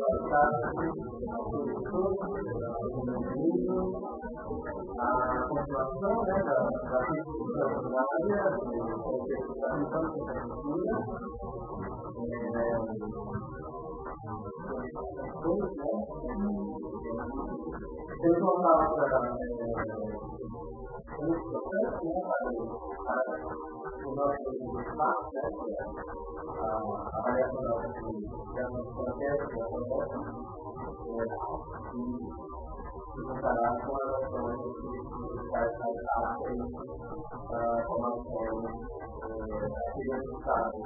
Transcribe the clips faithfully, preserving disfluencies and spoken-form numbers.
a continuação né, da pesquisa primária, da missão de pesquisa, temos uma palavra muito importante para o nosso espaço, a avaliação da estratégia que acontece e comparar com as ações que faz parte da formação aqui do Estado.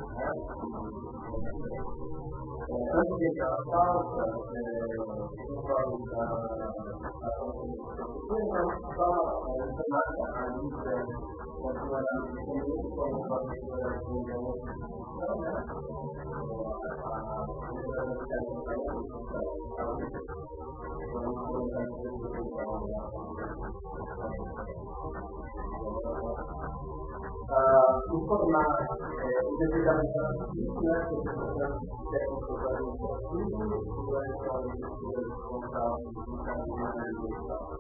Antes de entrar na pauta, eu falo da ação de pesquisa, só informar a lista continuamente comigo, como o próprio Brasil informar o detalhamento da política, sobre os técnicos administrativos, durante a legislatura responsável do caminho do Estado.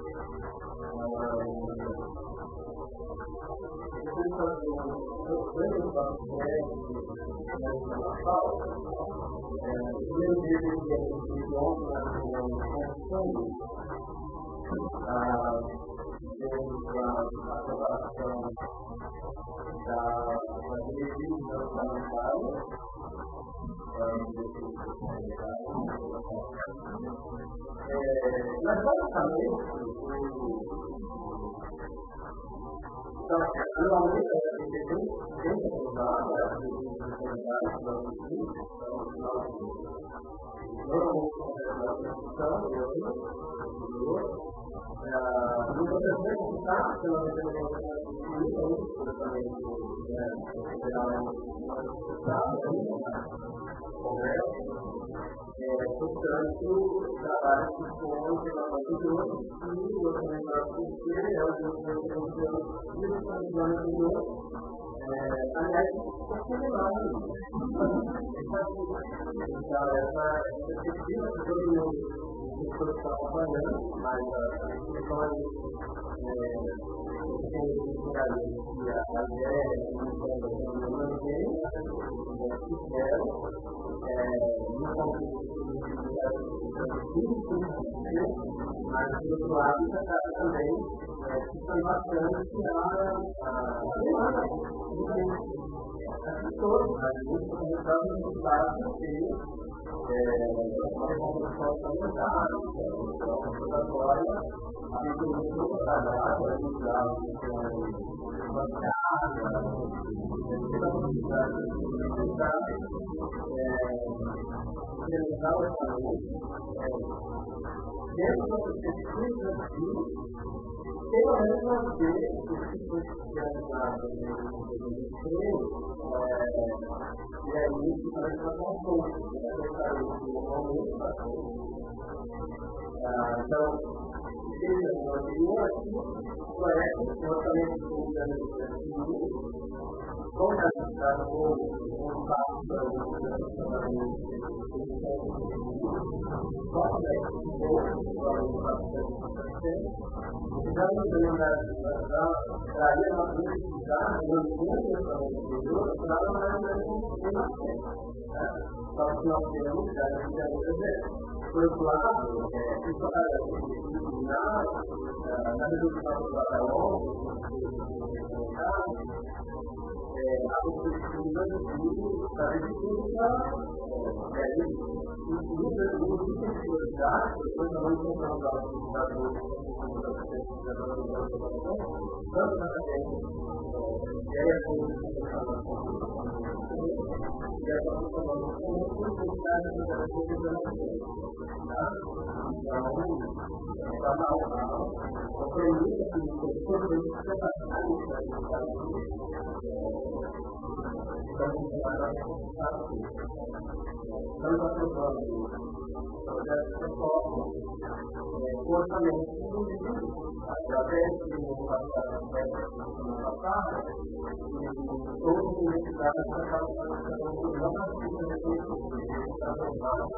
Depois fazer um grande passo na pauta, o primeiro dia que a gente ontem na reunião de constituição, tivemos a aprovação da diretiva orçamentária, mas basicamente, anualmente a gente tem sempre aprovado as diretivas orçamentárias da União, normalmente com a Constituição e outras, no processo que está pela representação também federal Congresso, portanto, trabalho que foi pela anterior e o orçamento financeiro é o desenvolvimento e o planejamento anterior. Aliás, está similar. Então, essa perspectiva que todo mundo está acompanhando, mas as questões que tem que a ideia de manter, fizeram, no mas do outro lado está também ficando bastante a demanda as pessoas, mas muito começando a estudar porque uma reconstrução orçamentária, uma conservatória, a gente não precisa trabalhar para ajudar o bancária, a possibilidade de implementar o orçamento dentro da perspectiva de pelo menos manter esse tipo de realizado no emprego, e aí isso também está com força, né? Eu falei que normalmente está com então, seja no anterior aqui, parece que o orçamento do administrativo, como já está no espaço para o funcionamento só que é bom para o precisamos lembrar de trazer uma publicidade no mundo anterior para a análise do sistema. Só que nós temos que dizer, por outro lado, isso na redução do batalhão, a perspectiva de saber de tudo para inclusive o tipo de prioridade, depois nós vamos encontrar os indicadores tanto na acadêmica, e aí a coisa que está na Constituição, e aí nós estamos falando com muita intensidade da Constituição. Então, está mal, não. Eu acredito que o professor tem que ser capaz de fazer isso. Então, a gente vai dar resultado. Estamos aprovando projeto de reforma, orçamento do município, através de uma passagem semana passada, e todas as universidades acabaram fazendo um programa de recursos para levar a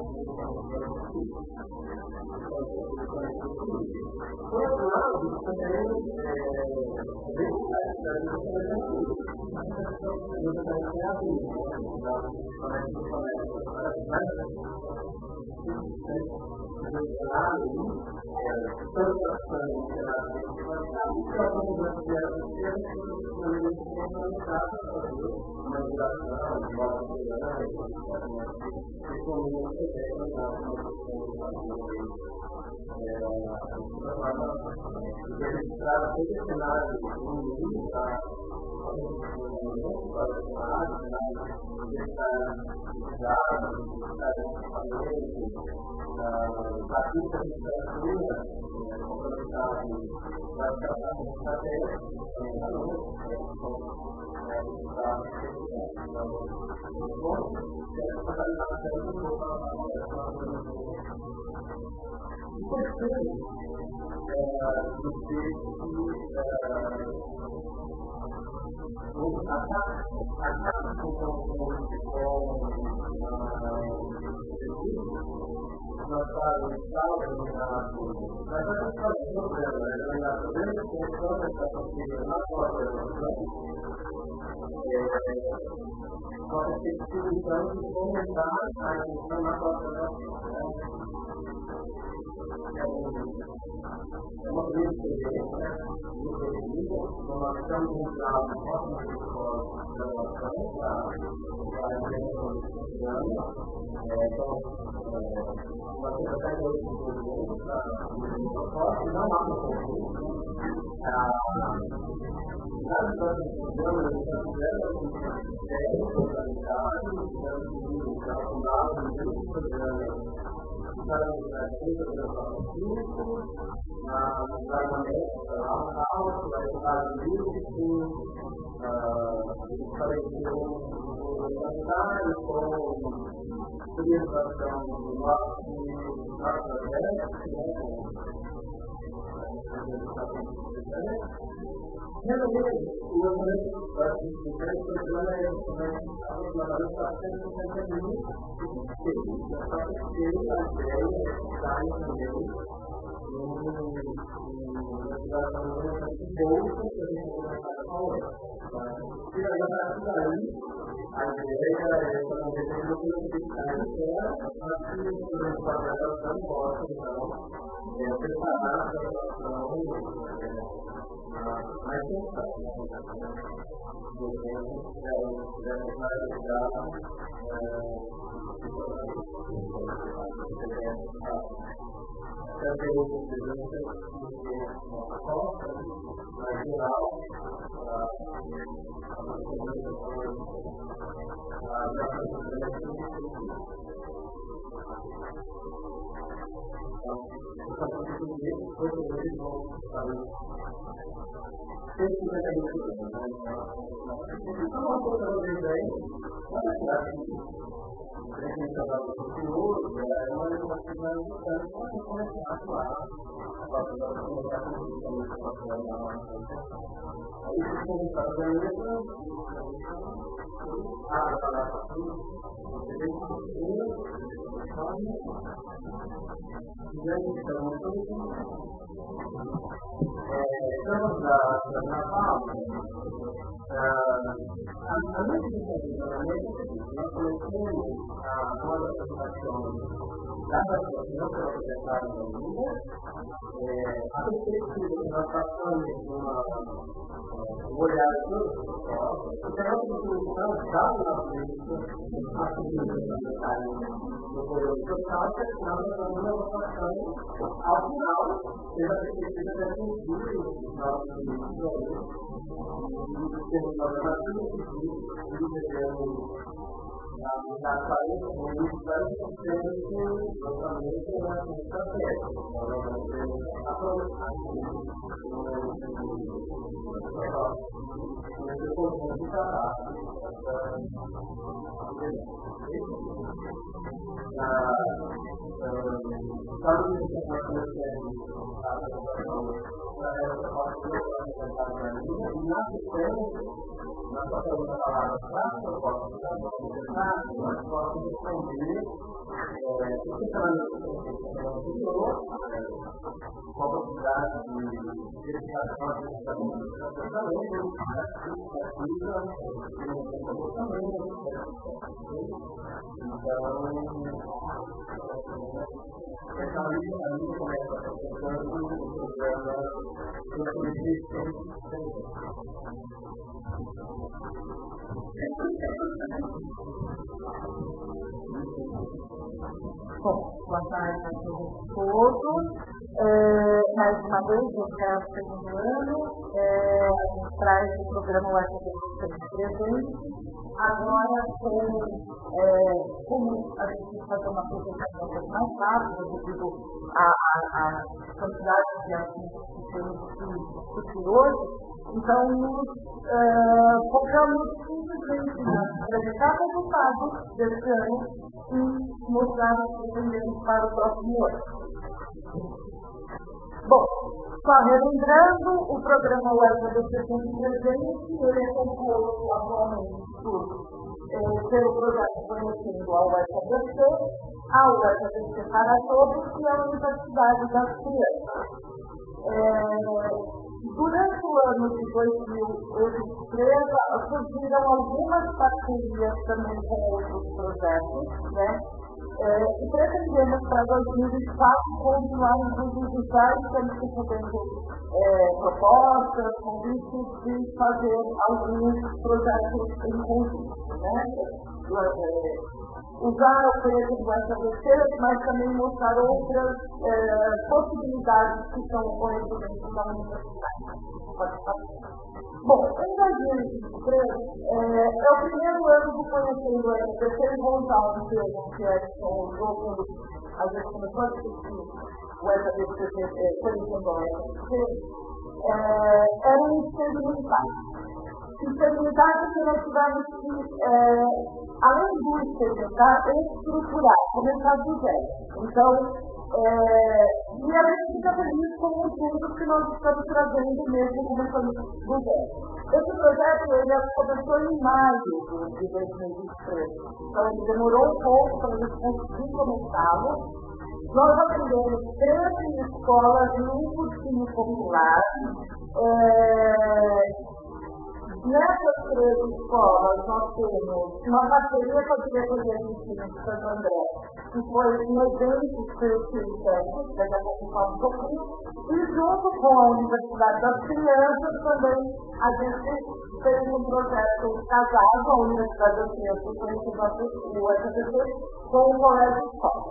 por outro lado, também vem a cidade do comércio. Eu também tenho a vida, da comércio do comércio, para as marcas. Tanto a sangue, que era a gente vai estar, que a comunidade brasileira não tem uma limitação limitada para fazer uma duração, de modo geral, principalmente na registrar todo esse cenário do mundo para para o cenário, a pista de literatura, complementar vai tratar com estratégia, nós estávamos eliminados, mas a gente faz um problema, eliminados dentro da função dessa possível na própria função, nós precisamos fomentar a função na própria função. É uma grande experiência, muito bem-vinda, nós estamos em um grau de forma de graduação para a agenda do ano, então, uma coisa até hoje muito para a forte, não há um concurso. Nas nossas programas, nós tivemos dez localidades, tivemos que aprofundar os programas para o Brasil, para o nosso público, na armamento, na aula, para educar o livro, para o sanitário, com utilização do nosso realmente, o orçamento do programa é o trabalho está sendo muito feliz. A própria feira, a ideia está também em bolsa que a gente vai começar a falar. E agora, daí, a ideia é para não ter uma possibilidade de ter a sua qualificação possa, então, preparar a situação mais pensada. O tempo deve finalizar também o governo tem uma costa, mas geral, a estamos na Natal, a noite de funcionamento, nós conhecemos a nova apresentação dada a não foi apresentada ainda, a perspectiva que nós passamos um olhar todo o pessoal, porque a nossa solução dada na política, a solução do governo social, que nós estamos na passando ao final, pela perspectiva de atingir os nossos políticos, e temos uma normativa que diz que devemos na aparência do ministério do centro, justamente na estratégia. Nesse conjunto de trabalho, sabe que você pode ter na sequência, na sua pergunta palavra para a proposta de trabalho, nós podemos responder o que está na anterior, com a possibilidade de verificação de comportamento, ativa, de comportamento. Então, essa lista ainda começa apresentando o programa de política. Bom, boa tarde a todos. É, mais uma vez, esse é o segundo ano. É, a gente traz o programa U F B presente. Agora, com, é, como a gente vai fazer uma apresentação um pouco mais rápida, devido à quantidade de assuntos que temos que discutir hoje, então, nos é, focamos simplesmente em apresentar resultados desse ano e mostrar o que pretendemos para o próximo ano. Bom, só relembrando, o programa U F B C presente, ele é composto atualmente por, eh, pelo projeto Conhecendo a U F B C, a U F B C para Todos e a Universidade das Crianças. Eh, durante o ano de dois mil e vinte e três, surgiram algumas parcerias também com outros projetos, né? É, e pretendemos para dois mil e vinte e quatro continuar inclusive já estamos recebendo é, propostas, convites de fazer alguns projetos em conjunto, né? É, usar o preço do S A B C, mas também mostrar outras é, possibilidades que estão ocorrendo dentro da universidade. Bom, em dois mil e vinte e três, é, é o primeiro ano do Conhecendo o S A B C, e vou usar um termo que é o jogo, às vezes começou a discutir o S A B C, Conhecendo o S A B C, era um experimentar. Experimentar que nós tivemos que, é, além do experimentar, estruturar, começar do zero. Então, é, e a gente fica feliz com o tudo que nós estamos trazendo mesmo começando do zero. Esse projeto ele começou em maio de dois mil e vinte e três, então ele demorou um pouco para a gente conseguir começá-lo. Nós atendemos treze escolas e um cursinho popular. É, Nessas três escolas, nós temos uma parceria com a Diretoria de Ensino de Santo André, que foi um evento que eu fiz, daqui a pouco falo um pouquinho, e junto com a Universidade das Crianças também a gente fez um projeto casado, a Universidade das Crianças foi o S A B C com o Colégio Escola.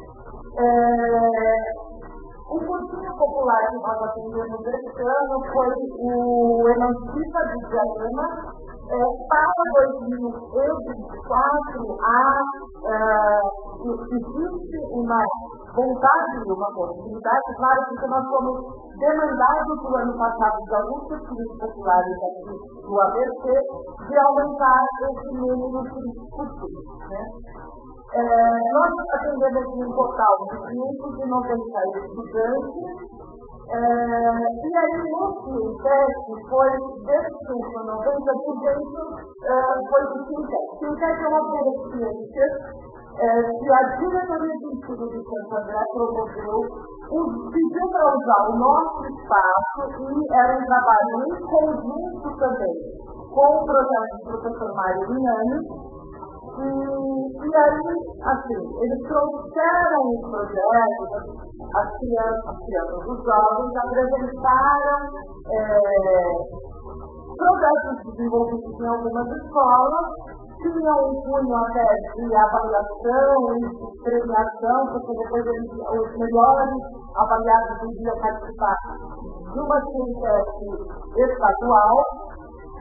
É... O cursinho popular que nós atendemos esse ano foi o Emancipa de Diadema. É, para dois mil e vinte e quatro, há, é, existe uma vontade, uma possibilidade, claro, porque nós fomos demandados no ano passado de alguns cursinhos populares aqui do A B C de aumentar esse número de cursinhos, né? É, nós atendemos um total de quinhentos e noventa estudantes, é, e aí nesse teste foi desse cento e noventa por cento é, foi de Fintech. Fintech é uma experiência é, que a Diretoria de Ensino de Santo André promoveu, pediu para usar o nosso espaço e era um trabalho em conjunto também com o projeto do professor Mário Vignani. E, e aí, assim, eles trouxeram os projetos, as crianças, as crianças, os jovens apresentaram é, projetos desenvolvidos em algumas escolas, tinham um cunho até de avaliação e de premiação, porque depois eles, os melhores avaliados iriam participar de uma ciência estadual.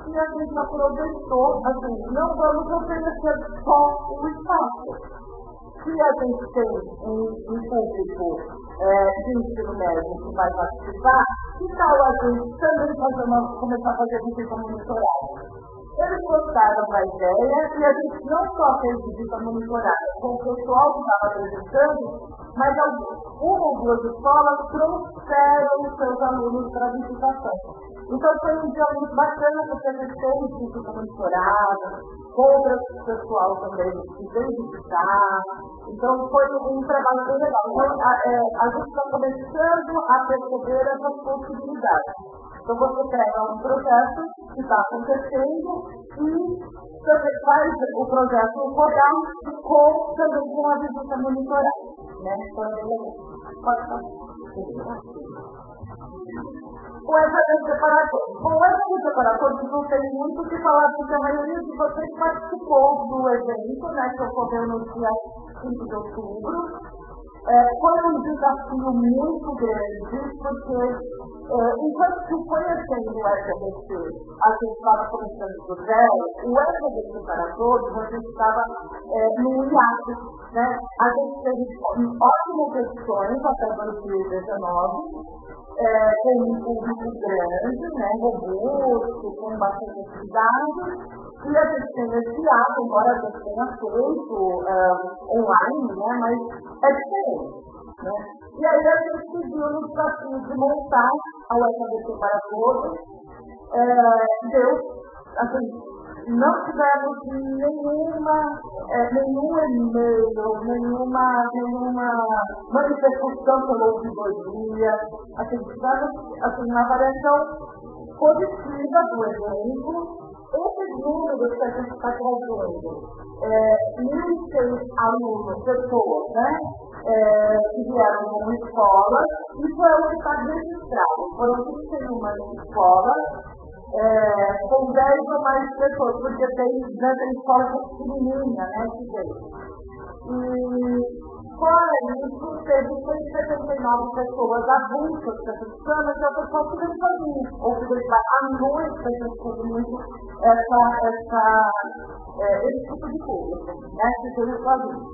e a gente aproveitou, assim, não vamos oferecer só o espaço. Se a gente tem um, um público é, de ensino médio que vai participar, que tal a gente também fazer uma, começar a fazer visita monitorada? Eles gostaram da ideia e a gente não só fez visita monitorada com o pessoal que estava apresentando, mas uma ou duas escolas trouxeram os seus alunos para a visitação. Então foi um dia muito bacana, porque a gente fez visita monitorada, com o pessoal também que veio visitar. Então foi um trabalho bem legal. Então a, é, a gente está começando a perceber essas possibilidades. Então você pega um projeto que está acontecendo e você faz o projeto rodar com, também com a visita monitorada. Né? Então, pode falar. O E F A D Separatório. Bom, o E F A D Separatório não tem muito o que falar, porque a maioria de vocês participou do evento, né, que ocorreu no dia cinco de outubro. É, foi um desafio muito grande, porque é, enquanto que conhecendo o S A D C, a gente estava começando do zero, o S A D Separatório, a gente estava é, no hiato, né? A gente teve ótimas edições até dois mil e dezenove, É, com um público grande, né, robusto, com bastante atividade, e a gente tem esse ato, embora a gente tenha feito uh, online, né, mas é diferente. Né? E aí a gente seguiu no desafio de montar a U F A D C para todos. É, deu, assim, não tivemos nenhuma, é, nenhum e-mail, nenhuma, nenhuma manifestação pela ouvidoria, assim, tivemos assim, uma avaliação positiva do evento. Esses números que a gente está trazendo, é, mil e seis alunos, pessoas, né, é, que vieram de uma escola, isso é o que está registrado. Foram trinta e uma escolas, É, com dez ou mais pessoas, porque tem, né, tem escola pequenininha, né, que veio. E fora isso, teve cento e setenta e nove pessoas adultas que a gente chama, que é o pessoal que vem sozinho, ou que vem à noite, a gente teve muito essa, essa, é, esse tipo de público, né, que veio sozinho.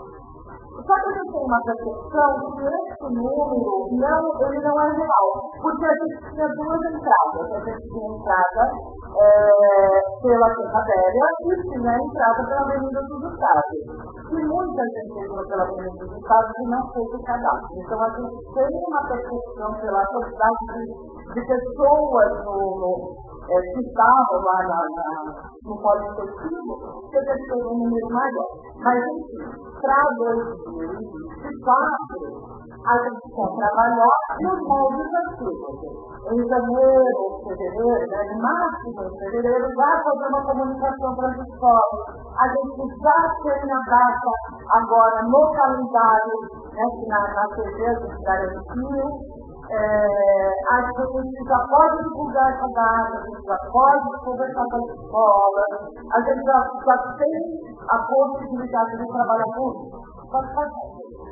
Só que a gente tem uma percepção que esse número não, ele não é real, porque a gente tinha duas entradas. A gente tinha a entrada é, pela Serra Velha e tinha a entrada pela Avenida dos Estados. E muita gente entrou pela Avenida dos Estados e não fez o cadastro. Então a gente tem uma percepção pela quantidade de, de pessoas no, no, é, que estavam lá na, na, no polo efetivo, que a gente tem um número maior. Mas enfim, para dois mil e vinte e quatro, a gente quer trabalhar nos moldes antigos. Em janeiro, fevereiro, né, em março, em fevereiro, já fazer uma comunicação para as escolas. A gente já tem a data agora no calendário, né, que na, na T V a gente garantiu. É, a gente já pode divulgar essa data, a gente já pode conversar com a escola, a gente já, já tem a possibilidade de trabalhar com isso. Pode fazer.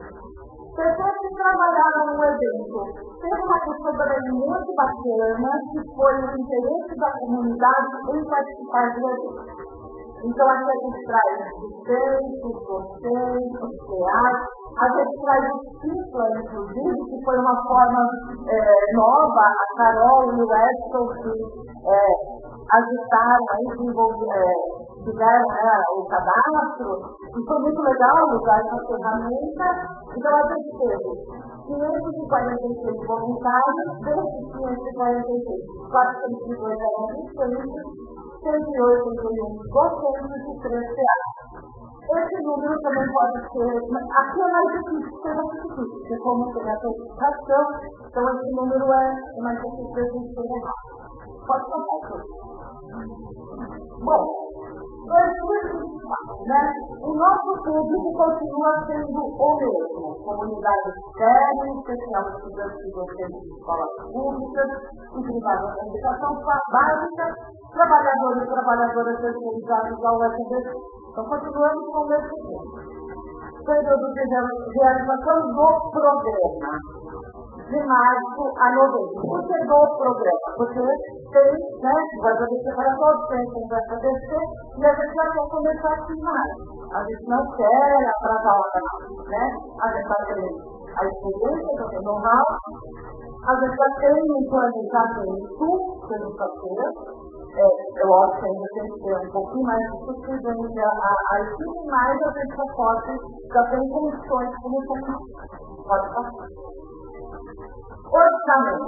Pessoas que trabalharam no evento, teve uma questão também muito bacana, que foi o interesse da comunidade em participar do evento. Então, aqui a gente traz os textos, os docentes, os teatros, a gente traz o ciclo, inclusive, que foi uma forma é, nova, a Carol e o Edson, que é, ajudaram a desenvolver, é, fizeram né, o cadastro, e foi muito legal usar essa ferramenta. Então, a gente teve quinhentos e quarenta e seis voluntários, desses quinhentos e quarenta e seis, quatrocentos e dois eram discentes, cento e oitenta e um docentes e três teatros. Esse número também pode ser, aqui é mais difícil, é mais difícil, porque como tem a certificação, então esse número é mais difícil de a gente ter errado. Pode contar, senhor. Bom, dois mil e vinte e quatro, né? O nosso público continua sendo o mesmo. Comunidade externa, especial de estudantes e docentes de escolas públicas e privadas da educação básica, trabalhadores e trabalhadoras terceirizados da U F A D C. Então, continuamos com o mesmo tempo. Período de realização do programa. de março a novembro. Por que do programa? Porque tem, né, vai fazer separatório, tem conversa D C, e a gente já vai começar aqui em maio. A gente não quer atrasar o canal, né? A gente já tem a experiência, já tem o know-how, a gente já tem um planejamento sexta-feira. É, eu acho que ainda tem que ter um pouquinho mais de suficiência a equipe, mas a gente já pode, já tem condições de começar. Pode passar. Orçamento.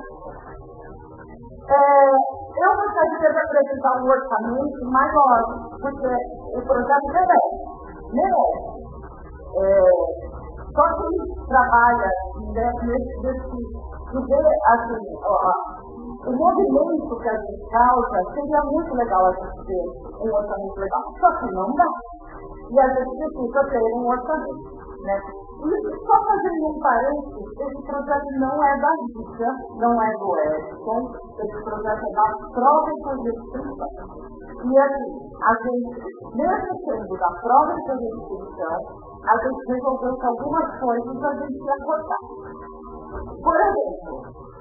É, eu gostaria de apresentar um orçamento maior, porque o projeto merece. Merece. É, só que trabalha nesse, nesse, de ver assim, ó, o movimento que a gente causa, seria muito legal a gente ter um orçamento legal. Só que não dá. E a gente precisa ter um orçamento, né? E só fazendo um parênteses, esse projeto não é da Lídia, não é do Edson, esse projeto é da própria instituição. E assim, a gente, mesmo sendo da própria instituição, a gente resolveu que algumas coisas a gente ia cortar. Por exemplo,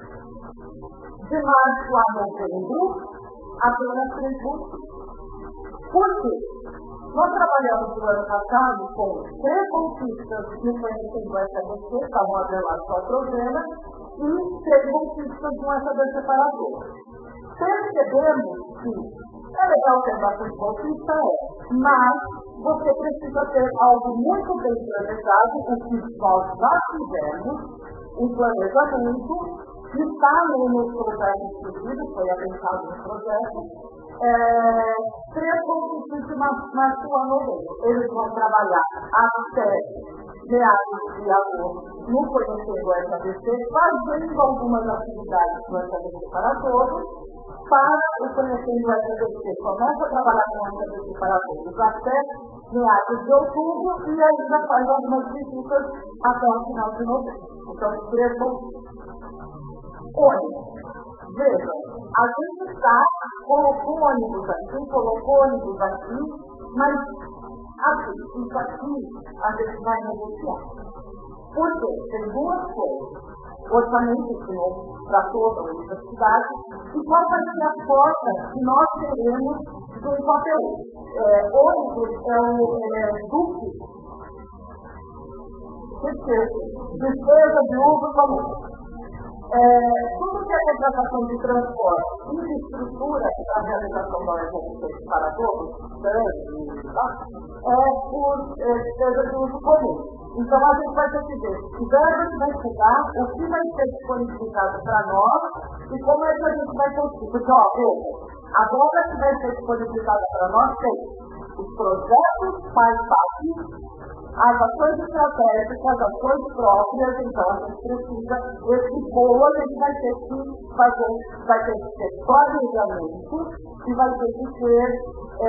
de março a novembro, apenas tributo. Por quê? Nós trabalhamos no ano passado com três bolsistas no conhecimento do S A B C, que estavam atrelados ao programa, e três bolsistas no S A B C para todos. Percebemos que é legal ter bastante bolsista, é, mas você precisa ter algo muito bem planejado, o que nós já fizemos, um planejamento, que está no projeto instituído, foi apensado no projeto, é, três bolsistas na sua novembro. Eles vão trabalhar até meados de agosto no Conhecendo o S A B C, fazendo algumas atividades do S A B C para todos, para o Conhecendo o S A B C. Começa a trabalhar com o S A B C para todos até meados de outubro e ainda faz algumas visitas até o final de novembro. Então, três bolsistas. Ônibus. Veja, a gente está, colocou ônibus aqui, colocou ônibus aqui, mas assim, isso aqui a gente vai negociar. Por quê? Tem duas coisas. Orçamento para toda a universidade e qual vai ser a forma que nós teremos do conteúdo. É, ônibus é o é, duque, despesa de uso comum. É, tudo que é contratação de transporte e de estrutura para a realização da U F M C para todos, é por é, despesa de uso comum. Então a gente vai ter que ver, a gente vai estudar o que vai ser disponibilizado para nós e como é que a gente vai conseguir. Porque, ó, veja, agora que vai ser disponibilizado para nós tem os projetos mais fáceis, as ações estratégicas, as ações próprias, então a gente precisa, esse bolo a gente vai ter que fazer, vai ter que ter planejamento e vai ter que ter, é,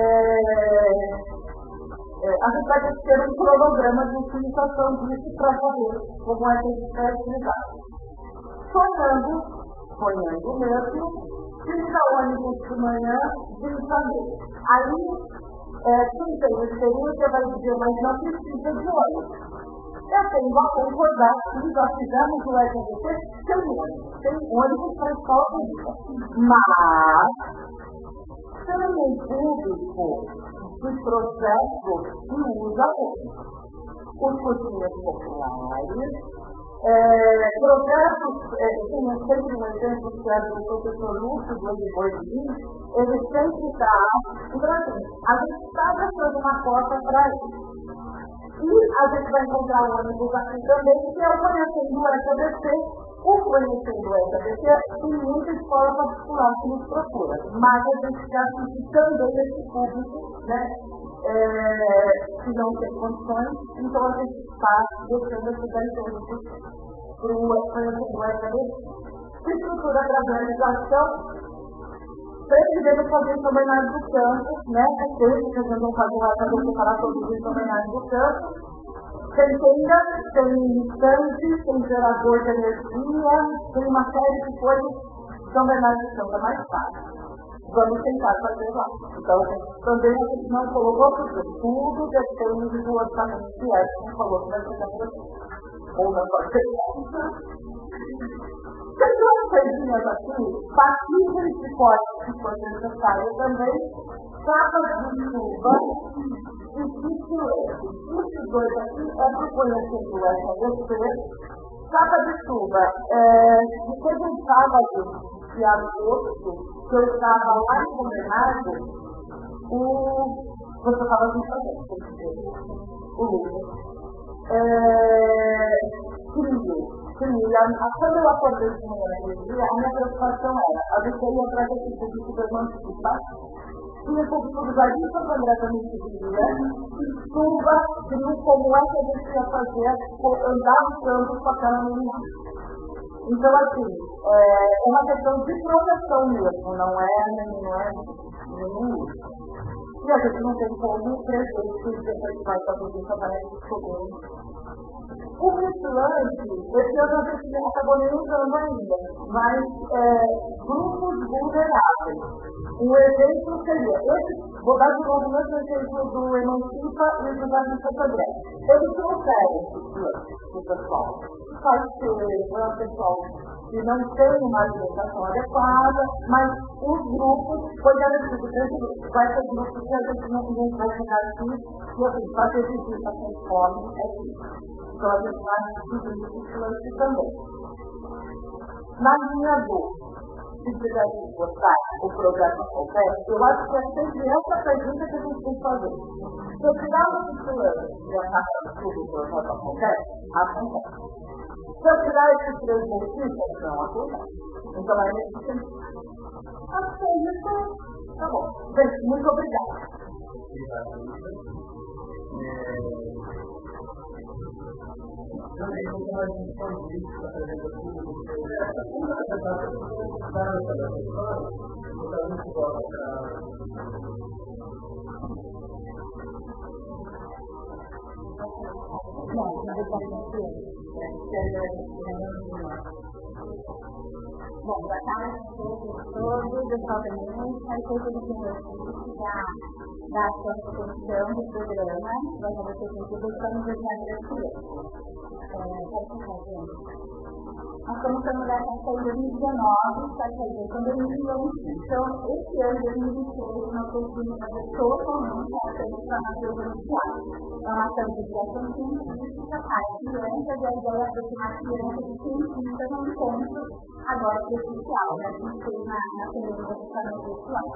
é, a gente vai ter que ter um cronograma de utilização disso para saber como é que a gente vai utilizar. Sonhando, sonhando mesmo, trinta ônibus de manhã, trinta meses. Aí, É, quem tem experiência vai dizer, mas não precisa de ônibus. Eu tenho a concordar que nós fizemos o S A B C sem ônibus, sem ônibus para a escola pública. Mas, sem um público de projeto que usa ônibus. Os cursinhos populares, é, projetos, é, tem sempre um exemplo que é do professor Lúcio, do Ediboi, ele sempre está, então assim, a gente está deixando uma porta para isso. E a gente vai encontrar um ônibus aqui também, que é o Conhecendo o S A B C. O Conhecendo o S A B C tem muita escola particular que nos procura, mas a gente quer assistir também esse público, né, é, que não tem condições, então a gente está deixando esses dez ônibus para o Conhecendo o S A B C. Estrutura da organização, pretendendo fazer em São Bernardo do Campo, né? Porque eles vão fazer uma casa para todos em São Bernardo do Campo. Tem tenda, tem tanque, tem gerador de energia, tem uma série de coisas. São Bernardo do Campo é mais fácil. Vamos tentar fazer lá. Então, também a gente não colocou porque tudo depende do orçamento que é, como falou que vai chegar para você. Ou não pode ser. linhas aqui, passíveis de corte que foi necessário também, capas de chuva e titulete. Esses dois aqui é para conhecer do S A D C. Capa de chuva, é, depois de um sábado de agosto, que eu estava lá em Copenhague, o... você estava sem fazer, o Lucas. É, frio, frio. Quando eu acordei de manhã naquele dia, a minha preocupação era, a gente ia atrás desse público da Mantipa, tinha o público do Jardim Santo André também que vivia, chuva, frio, como é que a gente ia fazer, andar no campo com aquela menina. Então, assim, é, é uma questão de proteção mesmo, não é, não é nenhum. E a gente não tem como crescer se depois vai para a polícia para escolher. O vigilante, esse ano a gente acabou nem usando ainda, mas é, grupos vulneráveis. Um exemplo seria, esse, vou dar de novo o mesmo exemplo do Emancipa e do Jardim Santo André. Eles trouxeram o pessoal, faz ser o pessoal que não tem uma alimentação adequada, mas os grupos, foi garantido que vai ter grupos que a gente não, não vai ficar aqui, e assim, fazer visita com fome é isso. Então a gente vai dividir isso também. Na linha do, se quiser botar o programa qualquer, eu acho que é sempre essa pergunta que a gente tem que fazer. Se eu tirar o vigilante e a taxa de tudo do programa qualquer, acontece. Se eu tirar esses três benefícios, não acontece. Então é nesse sentido. Acho que é isso. Tá bom. Gente, muito obrigada. Também como a gente pode ver que está fazendo tudo o que é essa segunda etapa que está nessa pessoa, está muito boa Não, não está acontecendo. Bom, boa tarde a todos, eu sou a Denise, a coisa do primeiro da da associação do programa, da associação do programa de nós estamos falando da festa de dois mil e dezenove, para fazer pandemia, então esse ano de dois mil e vinte e três nós conseguimos fazer totalmente a transformação social. É uma ação de educação científica para crianças e a ideia é aproximar crianças de cientistas no encontro agora presencial, né? A gente fez na pandemia do planeta virtual.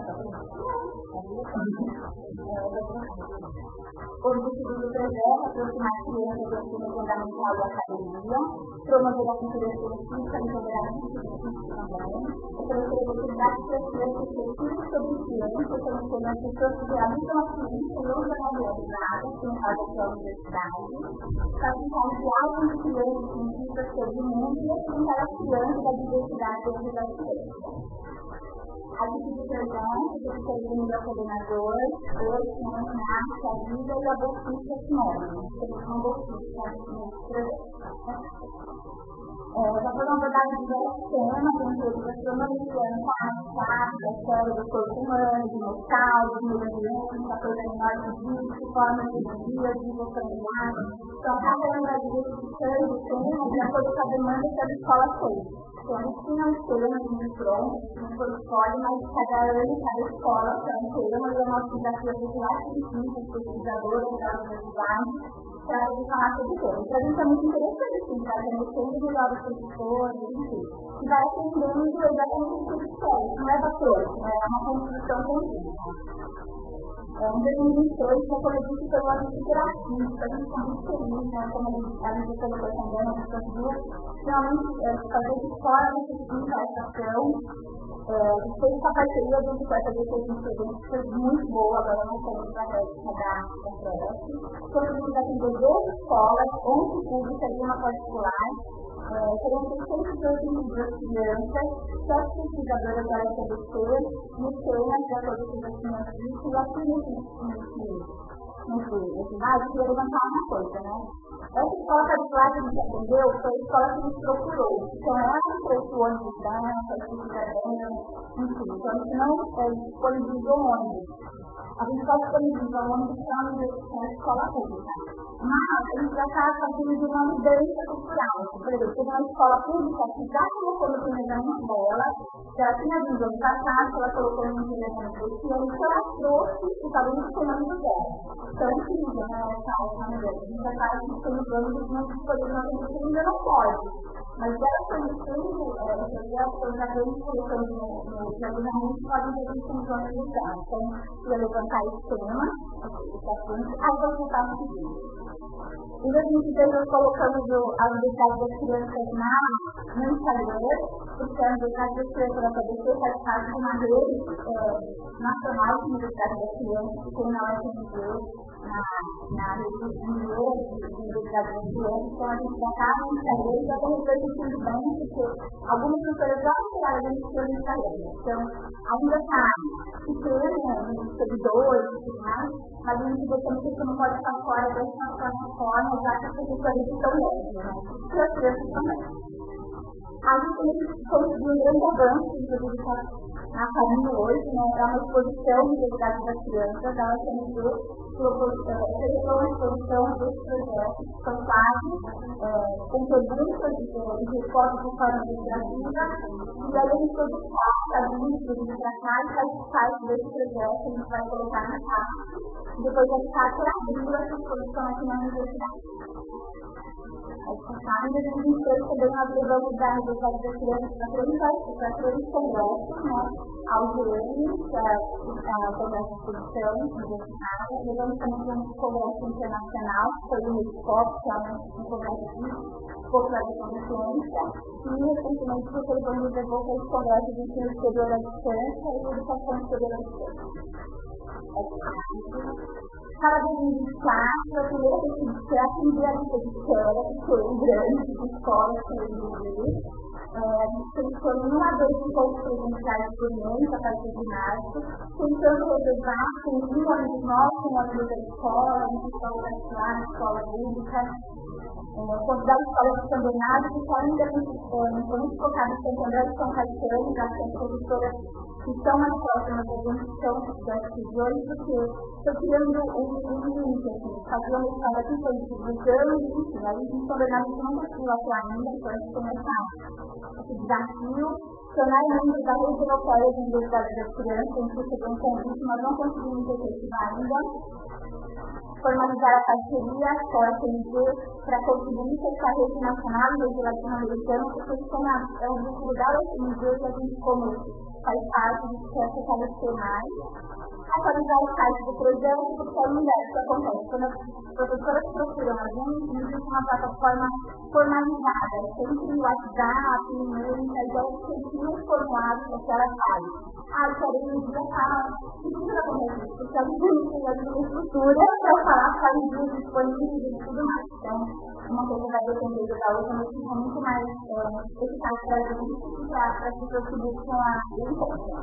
O objetivo do projeto é aproximar crianças do ensino fundamental e academia, promover a cultura científica, empoderamento científico também, oferecer oportunidades para as crianças refletirem sobre ciência, conhecerem as pessoas que realizam a ciência e outras realidades que não fazem pela universidade, facilitar o diálogo entre crianças e cientistas sobre o mundo e apresentar as crianças da diversidade dentro da ciência. A equipe de projeto, que serve o coordenador, hoje, né, a vida e a bolsista Simone. Eles são bolsistas nesse projeto. Já foram abordados diversos temas, entre eles astronomia, fábrica, história do corpo humano, de local, de meio ambiente, fatores animais físicos, formas de energia, desenvolvimento familiar. Então, cada ano vai diversificando os temas de acordo com a demanda que a escola fez. Então, a gente tinha um tema de pronto, um portfólio, mas cada ano, cada escola tem um tema, e o nosso desafio é procurar cientistas, pesquisadores da universidade, para a gente falar sobre o tema. Para a gente é muito interessante, assim, para conhecer melhor os professores, enfim. E vai aprendendo exatamente o que eles querem. Não é bastante, é uma construção conjunta. Em dois mil e vinte e dois, já foi dito pelo ano interativo, a gente está muito feliz, né, como a gente colocou também, a gente conseguiu realmente fazer de forma efetiva essa ação. A gente fez essa parceria junto com essa defesa que foi muito boa, agora nós temos estratégica da projeto. Conseguimos atender duas escolas, onze públicas e uma particular. Serão seiscentas e duas crianças, sete pesquisadoras da F A D C, no tema de acordo com as minhas dicas, e aqui nesse slide, eu queria levantar uma coisa, né? Essa escola particular que a gente atendeu foi a escola que nos procurou. Então, ela não trouxe o ônibus dança, pesquisadora, enfim. Então, a gente não disponibilizou o ônibus. A gente só disponibilizou o ônibus para a escola pública. Mas a gente já está fazendo uma mudança cultural. Por exemplo, tem uma escola pública que já colocou no planejamento dela, já tinha vindo ano passado, ela colocou no planejamento desse ano, que ela trouxe os alunos comando dela. Então, é incrível, né, essa mudança. A gente já está disponibilizando os nossos programas que ainda não pode. Mas já conhecendo o projeto, eu já venho colocando no planejamento, podem ver que são zonas de lugar. Então, ia levantar esse tema, esse assunto, aí vou voltar no seguinte. Em dois mil e dezesseis, nós colocamos a Universidade das Crianças na, no Instagram, porque a Universidade das Crianças da P D C faz parte de uma rede é, nacional de Universidade das Crianças, que tem na U F M G, na, na rede mineira de Universidade das Crianças. Então, a gente já está no Instagram e já tem transmitindo bem, porque algumas professoras já tiraram a gente pelo Instagram. Então, ainda está pequeno, nos servidores e tudo mais, mas a gente vê também que isso não pode estar fora dessa plataforma, já que as professoras estão longe, né? E as crianças também. A gente conseguiu um grande avanço, inclusive está na caminho hoje, né? É uma exposição de Universidade das Crianças, da U F M G, realizou uma exposição desse projeto, que são quase com perguntas e respostas de forma educativa, e aí a gente produziu a vídeo de tratar e faz parte desse projeto, a gente vai colocar na caixa, e depois a gente está abrindo essa exposição aqui na universidade. Em dois mil e vinte e três também nós levamos da Universidade das Crianças para três congressos, né? Ao G M, que é o Congresso de Exposição Universitária, levamos também um congresso internacional, que foi o MISCOP, que é um congresso de popularização da ciência, e recentemente o Dr. Ivan levou para esse congresso de ensino superior à distância e educação superior à distância. Para dois mil e vinte e quatro, a primeira vez que a gente quer atender a lista de espera, que foi um grande de escolas que eu vivi. A gente pensou em um a dois encontros presenciais por mês, a partir de março, tentando reservar com um ônibus nosso, um ônibus da escola, uma escola particular, uma escola pública, convidar escolas de São Bernardo, que ainda estão muito focadas em São André e São Caetano, já que as professoras que estão mais próximas da gente são estudantes de hoje, porque estou criando um link, assim, fazendo uma escola aqui, foi divulgando, enfim, aí em São Bernardo não conseguiu atuar ainda, então a gente começar esse desafio, tornar membros da rede europeia de Universidade das Crianças, a gente recebeu um convite, mas não conseguimos efetivar ainda, formalizar a parceria com a F M G para conseguir fechar a rede nacional e rede latino-americana, porque é um vínculo da U F M G que a gente, como faz parte, a gente quer fortalecer mais. Atualizar o site do projeto, porque ainda é isso que acontece. Quando as professoras procuram a gente, não existe uma plataforma formalizada, sempre no WhatsApp, no e-mail, mas é sempre um formulário que ela faz. Ah, eu quero ir no dia tal. E tudo acontece, porque a gente tem a estrutura para falar que faz dias disponíveis e tudo mais. Então, uma coisa vai depender da outra, mas fica muito mais eficaz para a gente para as pessoas que buscam a encontro.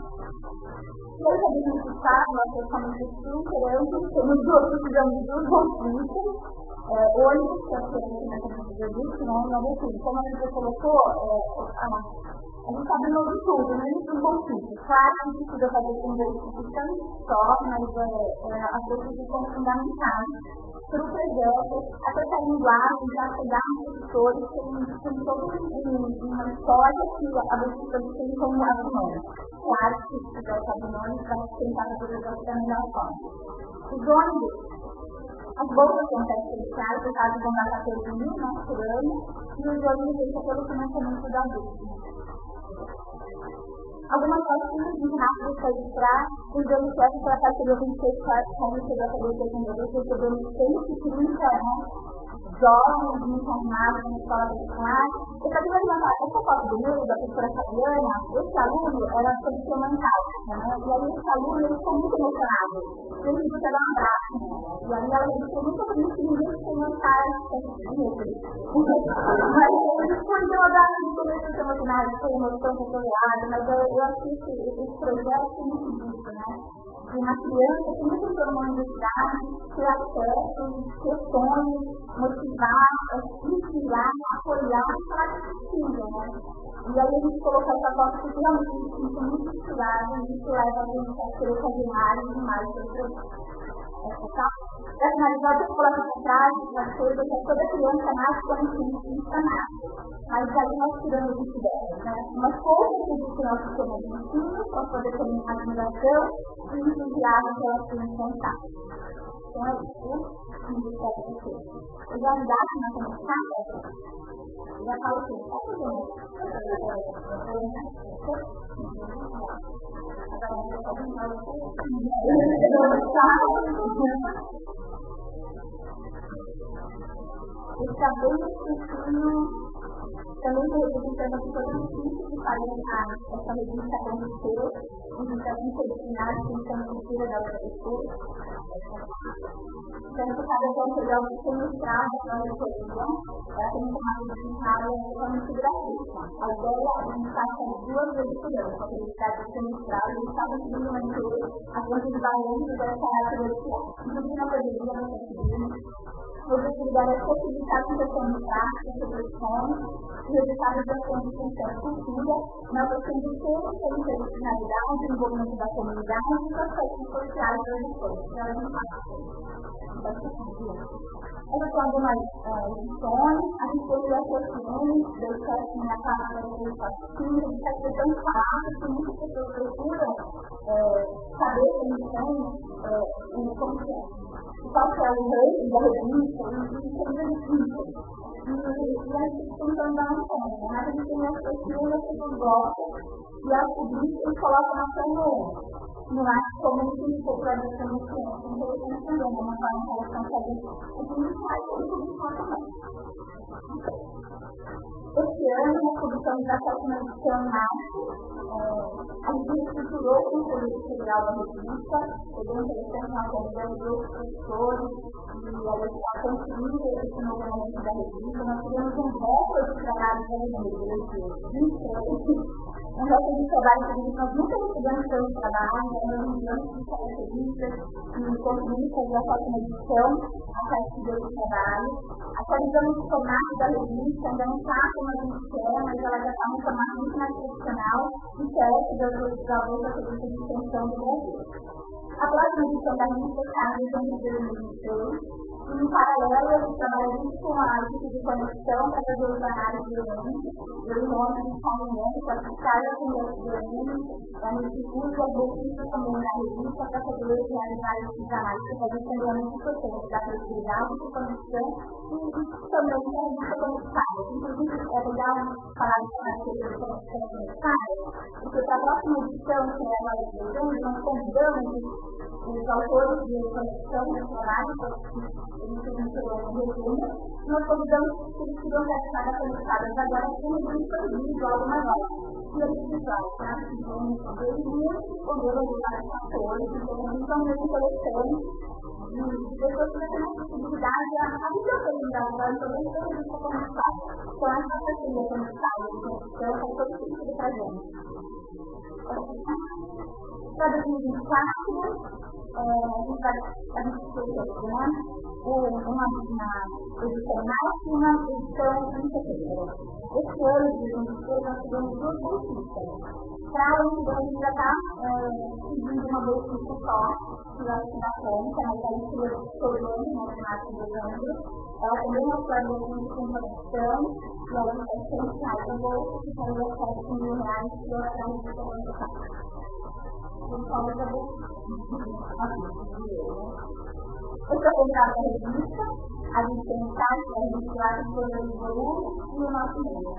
E aí, a gente está nós estamos estruturando, temos outros, digamos, dos conflitos. Hoje, que é o que eu disse, né, não é assim, como a gente colocou, a gente está abrindo de tudo, né, dos conflitos. Claro que isso tudo vai depender de questão só, mas as coisas são fundamentais para o projeto, até para a linguagem, para chegar nos professores, tem toda uma história que a professora tem como abrimão. Claro que se tiver abrimão, vai tentar fazer o projeto da melhor forma. Os ônibus, as bolsas são preferenciais, por causa vão dar quatorze mil, né, por ano, e os ônibus deixam pelo financiamento da B I C. Algumas coisas muito rápidas para registrar, os dois chefes para a parceria vinte e seis quartos, como chegou a cabeça de Deus, recebemos cento e trinta jovens muito armados na escola particular. Eu só queria levantar essa foto do meu, da professora Fabiana, esse aluno era experimental, né? E aí esse aluno ele ficou muito emocionado. Ele pediu para dar um abraço, né? E aí ela ficou muito feliz que ninguém experimentar mas eles podiam dar muito emocionado, foi emoção controlada, mas eu, eu acho que esse projeto é muito disso, né? De uma criança que nunca entrou numa universidade, ter acesso, ter sonhos, motivar, inspirar, apoiar, falar que precisa, né? E aí a gente colocou essa foto que realmente se sente muito inspirada, e isso leva a gente a querer fazer mais e mais para o projeto. Tá? Para finalizar, eu vou colocar essa frase, uma coisa que toda criança nasce com a ciência nasce. Mas aí nós tiramos isso dela, né? Umas coisas que existem ao sistema de ensino, para poder ter uma admiração e entusiasmo pela ciência contábil. Então é isso que me diz para você. Eu já me dá uma conectada, eu já falo assim, tá tudo bem? Está bem difícil também representando aqui todo o tipo que faz essa revista acontecer, revista interdisciplinar, que está na cultura da outra pessoa. Então, esse caso é um programa que tem mestrado na recolhida, ela tem uma disciplinária totalmente gratuita. A ideia é que está sendo duas vezes por ano, porque ele está de mestrado e está conseguindo manter a fonte de valores dessa arte universitária. Inclusive, na pandemia, não conseguimos. O objetivo dela é possibilitar a questão de prática, reflexões e resultados da construção de cultura, na questão de ter essa interdisciplinaridade, o desenvolvimento da comunidade e os aspectos sociais da educação. Ela não faz. Essas são algumas edições, a gente tem o F S M, deixa assim a página do fascínio, ele está tão fácil que muitas pessoas procuram saber como são como que é. Qual que é o rei da revista, e isso é muito difícil. E a gente tem dar um tempo, mas a gente tem as pessoas que não gostam, e a publica e coloca na sua no ato como um tipo de produção de ciência. Então, eu tenho também uma forma de relação com a gente, e que não faz e publicar também. Esse ano, a produção da sétima edição nasce, a gente estruturou o conteúdo federal da revista, foi bem interessante, nós convidamos outros professores, e a gente está construindo esse novo momento da revista. Nós tivemos um recorde de trabalho da revista, um recorde de trabalho que nós nunca recebemos pelo trabalho, nós enviamos para as revistas e conseguimos fazer a sétima edição a partir desse trabalho. Atualizamos o formato da revista, ainda não está como a gente quer, mas ela já está num formato muito mais profissional e certo das outras revistas de extensão do Brasil. A próxima edição da revista está em dois mil e vinte e três, e em paralelo a gente trabalha junto com a equipe de conexão para fazer os análises do Enem. Eu e o nome de Palmeiras, para ficar com o Enem, a gente usa a bolsista também na revista para poder realizar esses análises, que a gente também é muito importante da flexibilidade de conexão e também da revista conectada. Inclusive, é legal falar de conexão conectada, porque para a próxima edição, que é agora de dezembro, nós convidamos os autores de conexão nacionais, eles fizeram um resumo, nós convidamos que eles ficam conectadas conectadas agora com o vídeo algo maior. E eles fizeram, tá? Então, dois dias, podemos usar os fatores, então, então, mesmo coleção de pessoas que têm uma possibilidade de a biblioteca agora, então, eles têm uma revista conectada. Então, essa parceria conectada, então, é todo sentido para a gente. Para dois mil e vinte e quatro, a gente vai ter uma edição mais e uma edição em setembro. Esse ano de dois mil e vinte e três nós tivemos duas bolsistas. Para o ano que vem a gente já está pedindo uma bolsista só, que vai se dar conta, mas a gente vai todo ano, no março de dezembro. Ela também é uma bolsista com conexão, e ela está sendo reais da bolsa, que está em sete mil reais, que ela está em setenta reais. Então, eu vou esse é o contrato da revista, a gente tem um site, a gente vai escolher o volume e o nosso e-mail.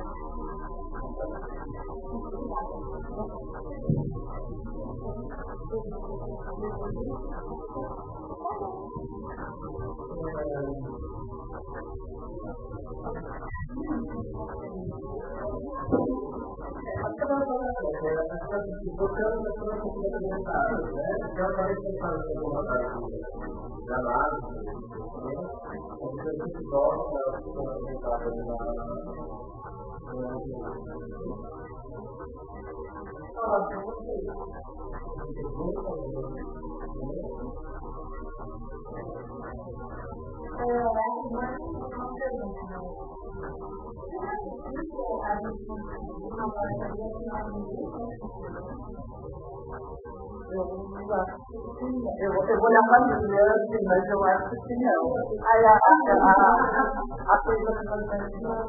É, uma pergunta. A gente não vai fazer Eu, eu, eu vou olhar para a Júlia, mas eu acho que não. Aí a, a, a, a coisa que nós temos.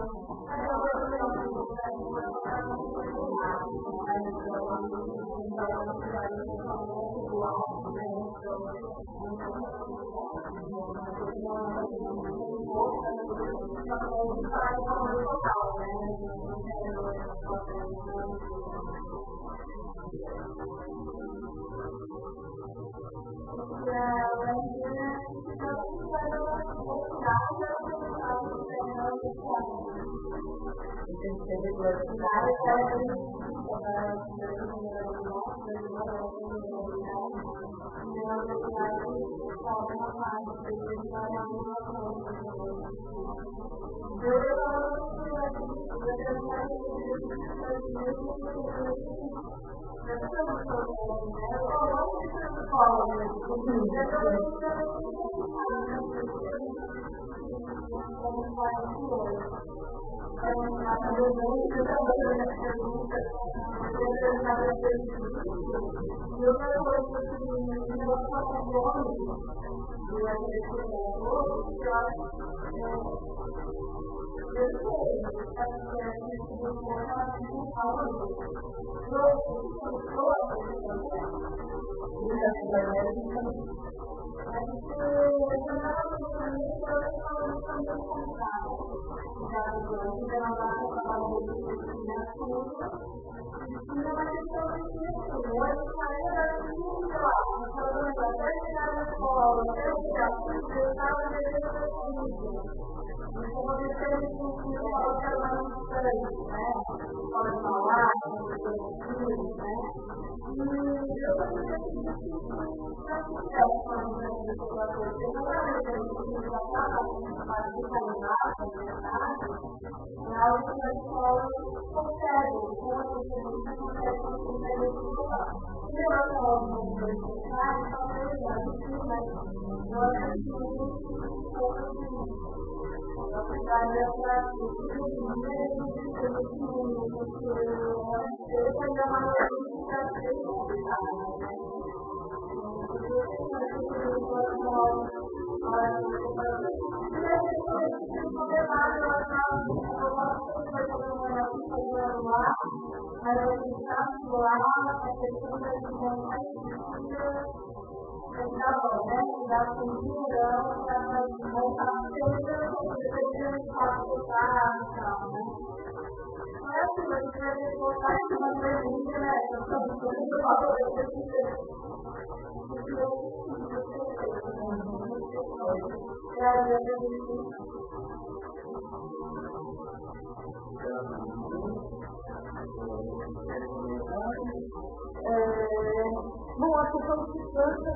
Bom, a questão de distância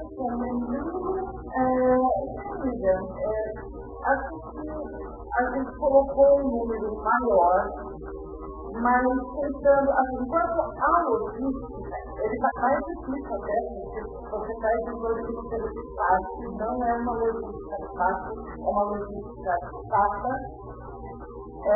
é, acho que a gente colocou um número maior, mas tentando, assim, quanto à logística, ele está mais difícil até, porque você está envolvido no pelo espaço, não é uma logística fácil, é uma logística chata. É,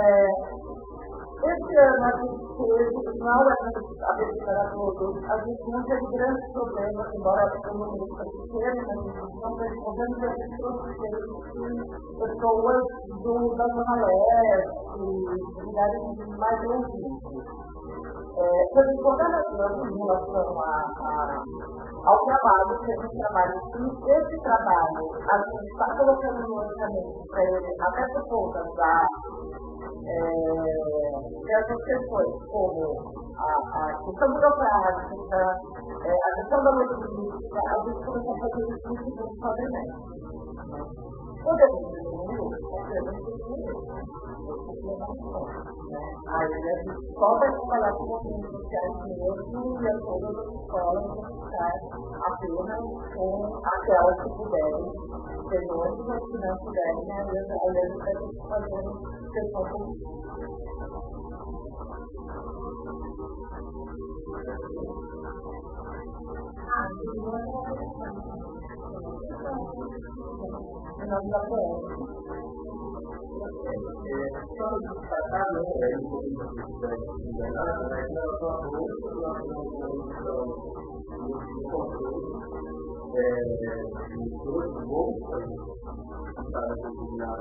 esse ano a gente teve, na hora de abertura a todos, a gente não teve grandes problemas, embora a comunidade pequena, mas a gente não teve problemas, a gente trouxe pessoas do, da Zona Leste, de lugares mais longinhos. É, foi importante em relação a, a, ao trabalho, que a gente trabalha. E esse trabalho, a gente está colocando no orçamento para ele, até por conta da É, dessas questões, como a, a questão burocrática, é, a questão da logística, a gente começou a fazer isso muito bem de fazimento. Podemos diminuir, podemos diminuir. Aí a gente só vai trabalhar com os sociais mesmo e a todas as escolas vão ficar apenas com aquelas que puderem, senhores, mas que não puderem, aí a gente vai ter que fazer questão com isso. Ah, nós já temos. Só destacar, né, aí, um pouquinho da enganada, mas ela só falou que ela tem uma condição de controle de dois bolsas para determinar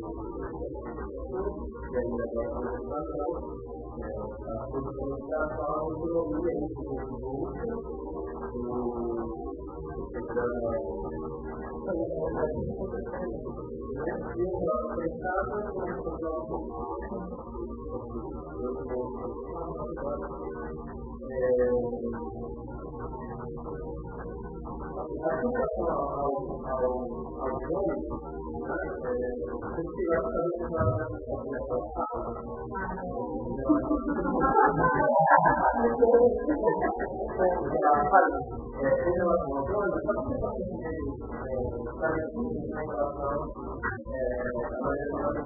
e aí agora a legislação, a posição a autonomia entre os bolsas, o federal e o Estado a relação ao jovem, se tiver que fazer essa fala, em relação ao jovem, só que você pode dizer em relação à variação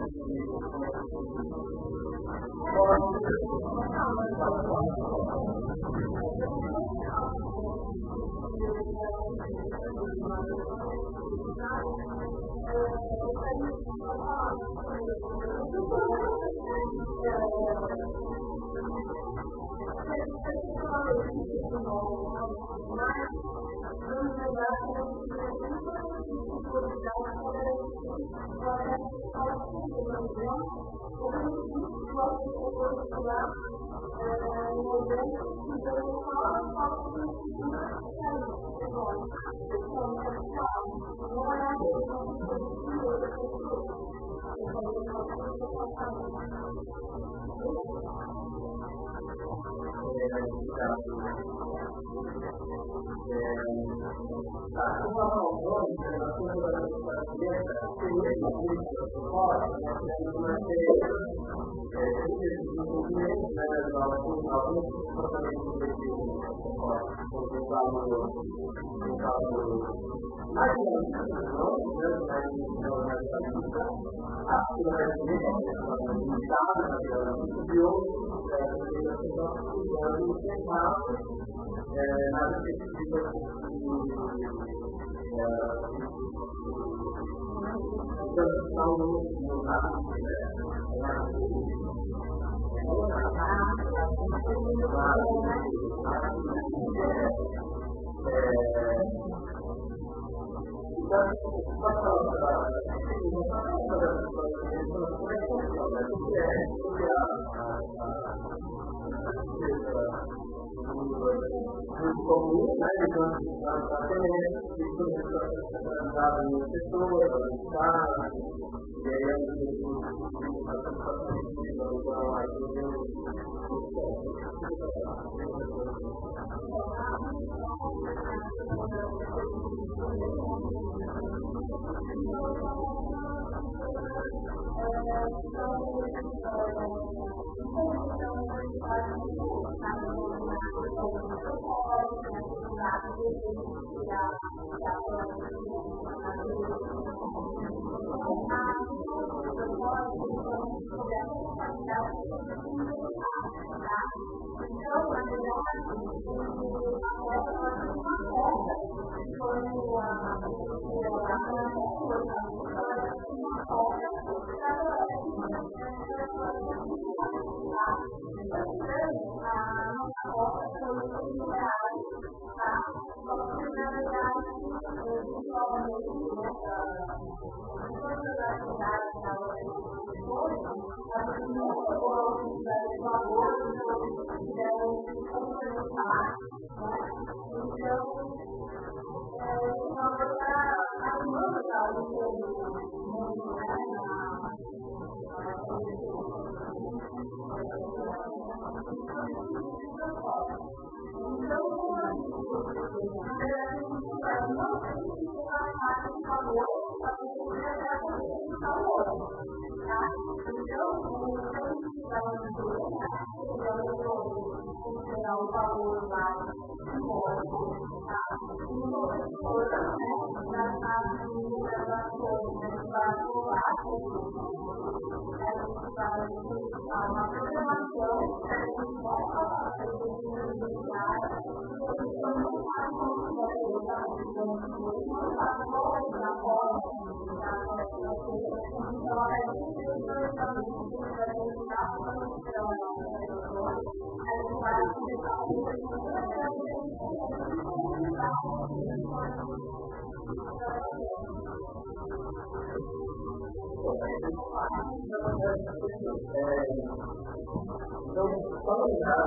Então, quando eu já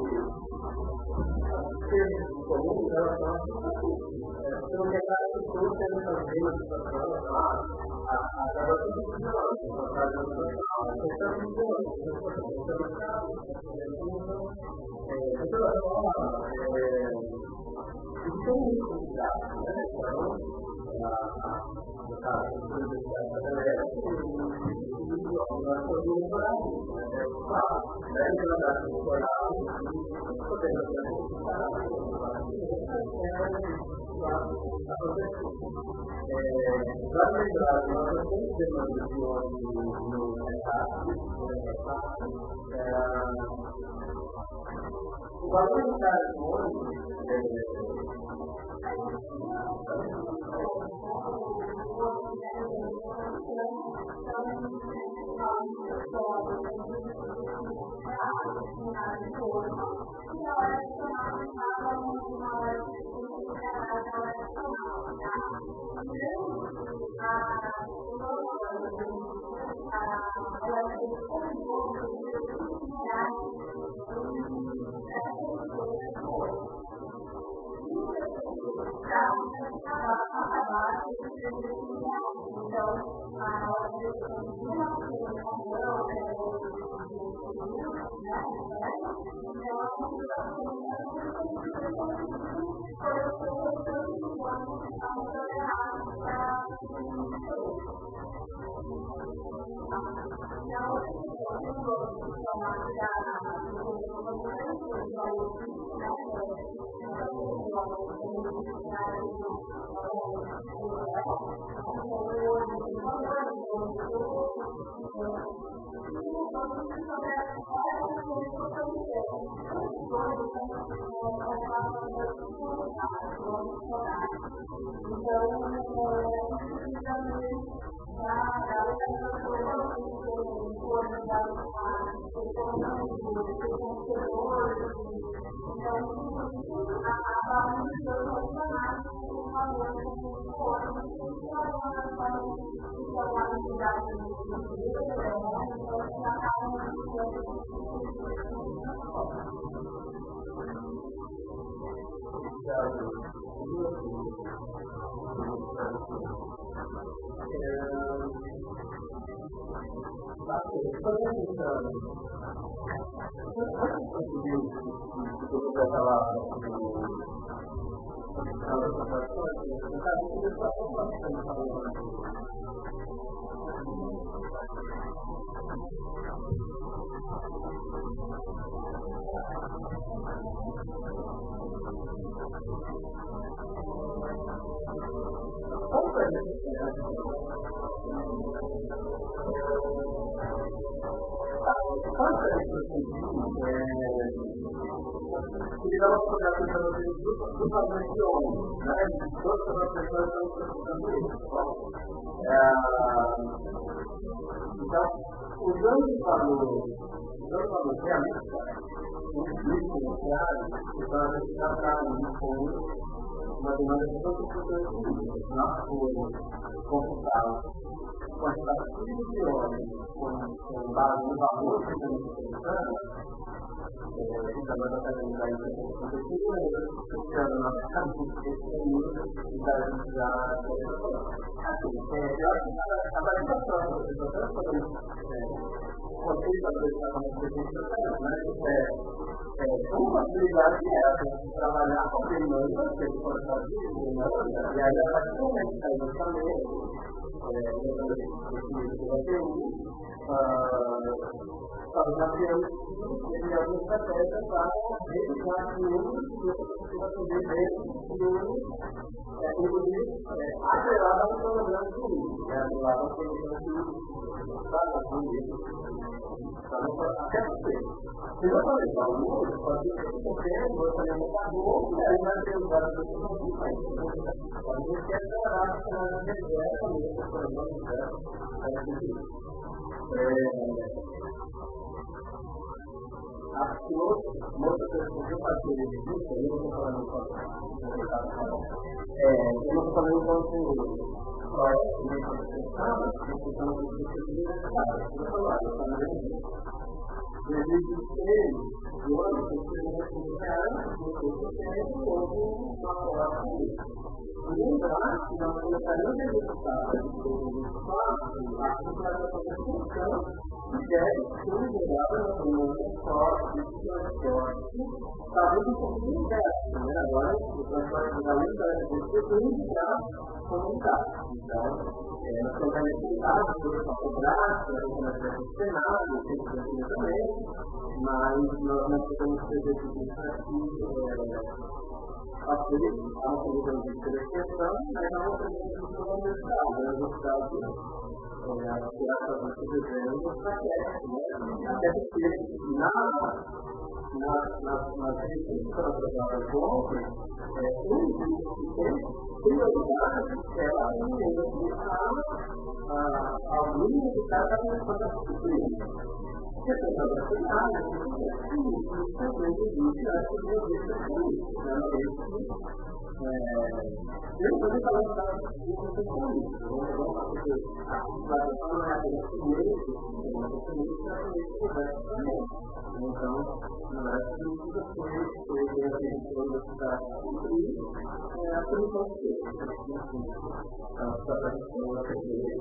termos comuns, elas são pelo que cada pessoa tem essa mesma situação, acaba tudo funcionando, acaba tudo funcionando, de toda forma, isso tem muito cuidado, né? Então, no caso, da galera, nós podemos morar claro, deve andar com o coral, podemos Vale lembrar que nós não temos demanda de ônibus no mercado, o valor do cara do ônibus uma demanda de todas as pessoas públicas, não por computá-lo. Quando está tudo de ordem, com base no valor que estamos utilizando, a demanda está dando aí para a gente funciona no mercado e vai utilizar a coisa. Assim, eu acho que a validação das pessoas, tanto quando o conceito da coisa está como presença, mas é uma possibilidade que é de trabalhar com demanda, que é de qualidade de demanda, e aí a partir do momento que está também, esse vai ter um estava mapeando e alguma estratégia para revisar que um e para poder ver que um, inclusive, atrelado ao programa político, atrelado ao programa político, até porque, se eu falei para o mundo, pode ser que eu tenha, eu falei um acabou, e aí vai ter os dados do mundo, mas a gente quer trabalhar com a reserva, mesmo com o programa de reserva, acho que outra pessoa que eu faço de vista, eu não estou falando com eu não estou falando com o projeto de construção, mas estou falando de universidade. Eu estou falando de universidade. Em dois mil e seis, o ano que eu fiz a universidade, eu tenho uma palavra política. Lembrar que nós começaremos a executar em dois mil e quatro a implementação da função que deve ser gerada no transporte e transporte, talvez um pouquinho inverso, né? Agora, o transporte da lei vai ser iniciar comunidade. Então, nós temos a necessidade de uma cobrança, nós temos a necessidade do Senado, tem que ter também, mas nós não podemos fazer isso aqui. Ok, há uma comunidade de questão, mas há uma comunidade de universidade. A universidade é a criação do desenho até porque na nas redes para trabalhar com um tem prioridade ela a mínimo de cada disciplina. Você tem que trabalhar eu também falando da discussão política, vamos fazer a situação não é a primeira, mas a primeira também. Então, na verdade, tudo que foi feito a gente da cumprir é a solução que fez. A situação da primeira.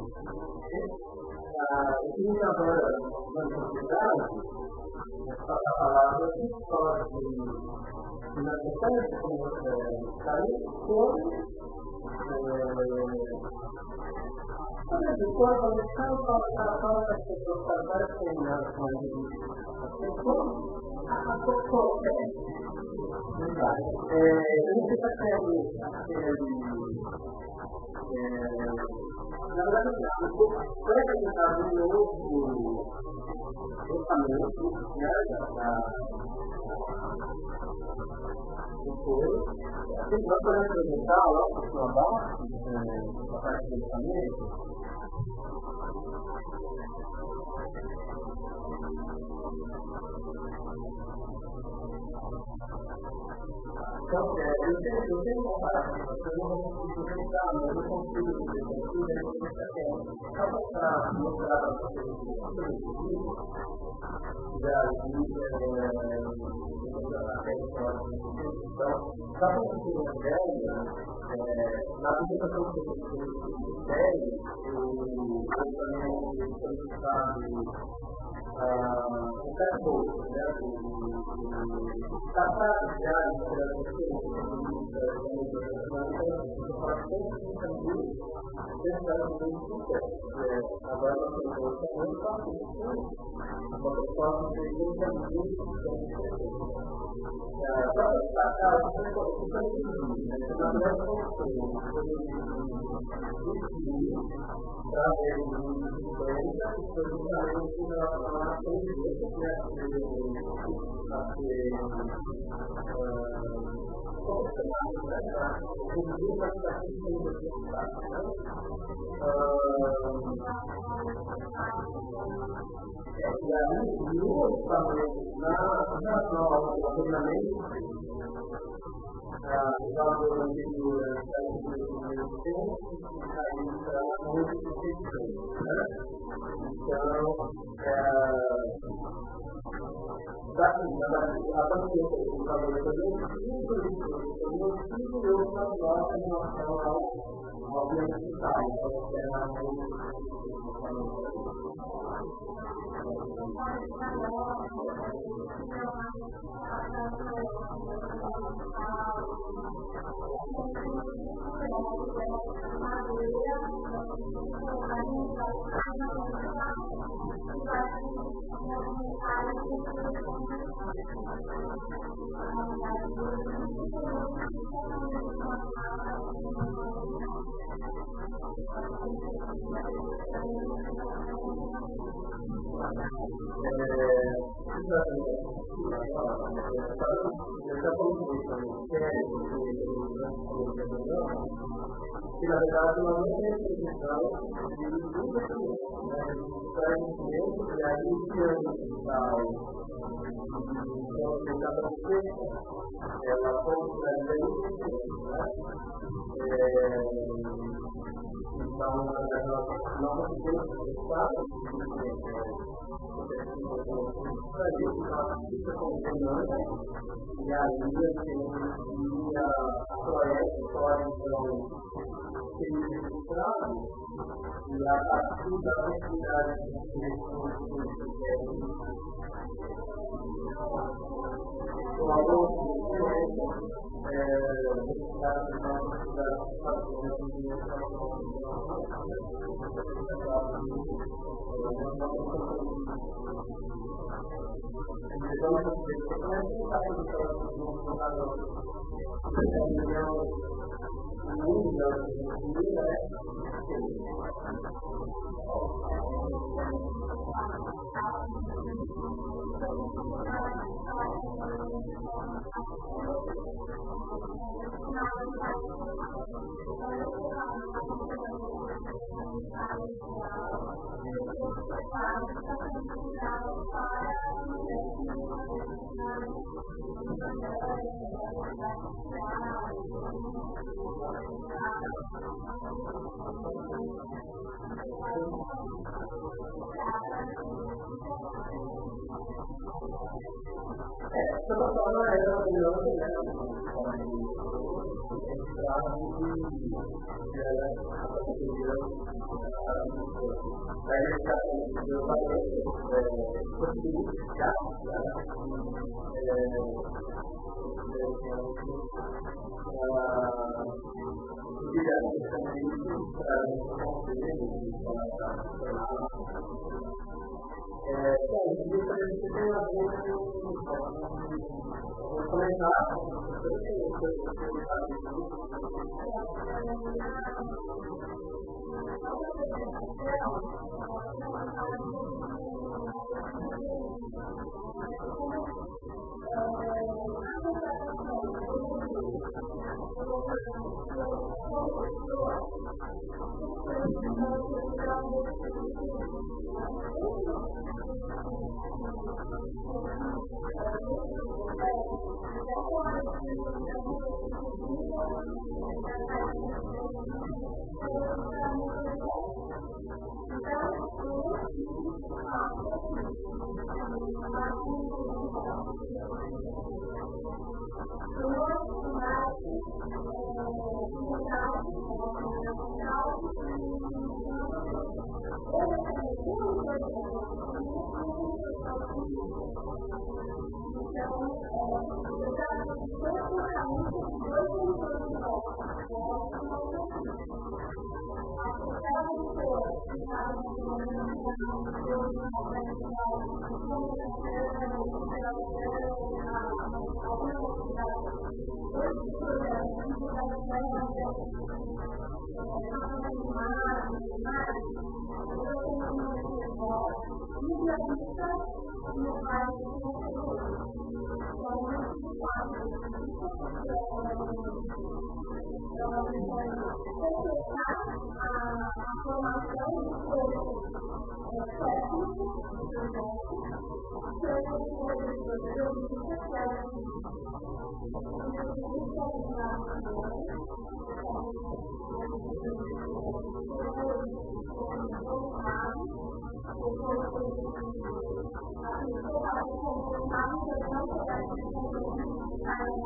O que me agora na sociedade, a palavra que fala de na questão como sair sobre depois quando estão falando das pessoas trabalham com as pessoas a pessoa é ele fica querendo na verdade foi apresentado um novo orçamento depois assim nós podemos apresentar lá para o abaixo a parte do orçamento. Então, eu tenho, eu tenho uma parte, eu não vou conseguir pensar, mas eu consigo fazer aqui, né, só para mostrar para vocês já então, só para vocês terem uma ideia, na apresentação que eu fiz de ideia, eu também solicitado o cartão, né, o tratar já agora nós temos muito fácil uma pessoa que tem para destacar o que está na verdade para ver o e aí, no treinamento, o antigo então, a que na verdade nós não temos questão de tudo aquilo, né? Para entender que a iniciante digital, então, tentar trazer, ela consegue isso, né? Então, nós não temos resultado para isso, nós fica com demanda, e aí a gente a floresta pode, então, ser registrado e a partir da quantidade de recursos que com alguns instrumentos, necessidade de uma quantidade de fatores de vamos fazer isso, mas não está pensando no computador. O mundo da vida é Essa forma é a opinião que né, vai deixar eu falei possibilitar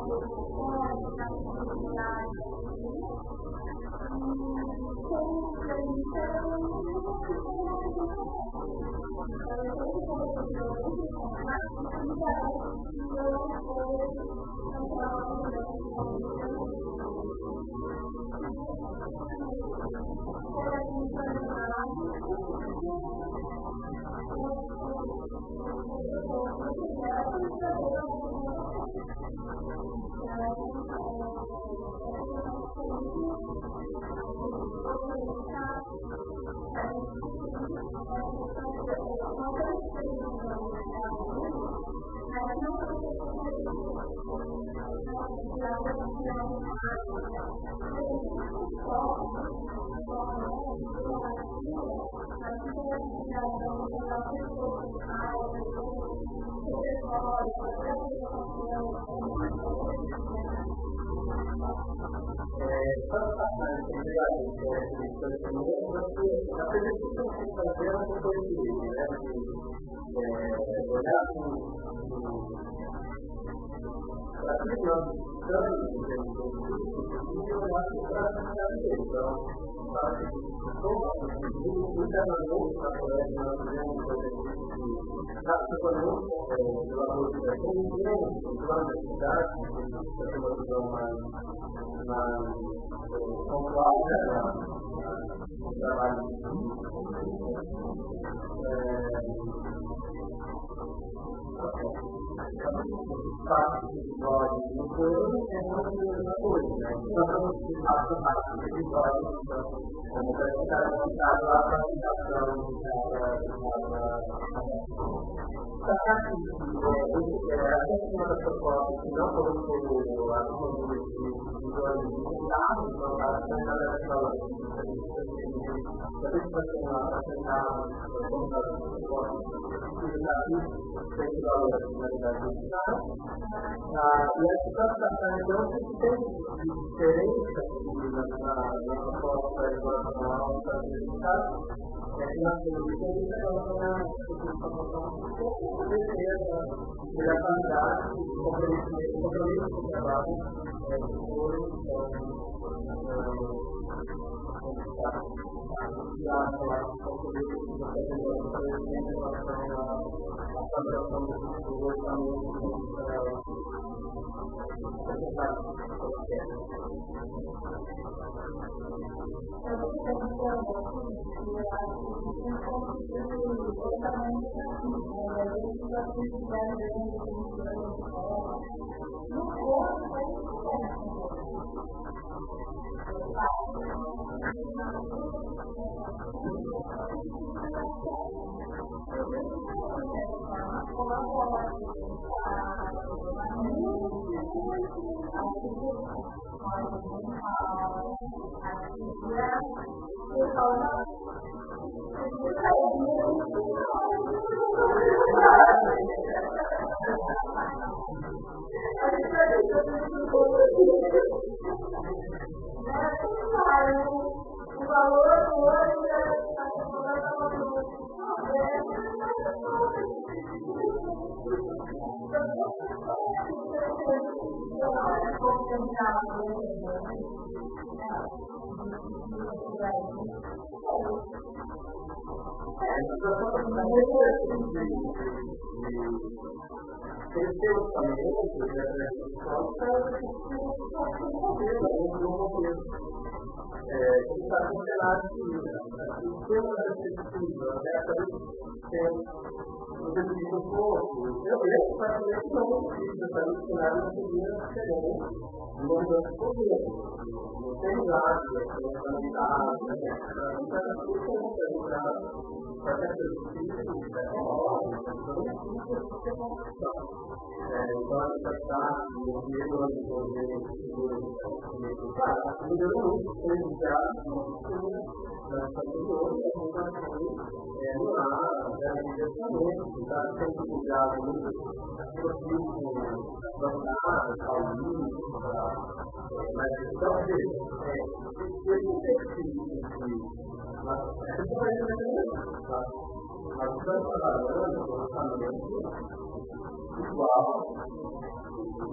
Igual,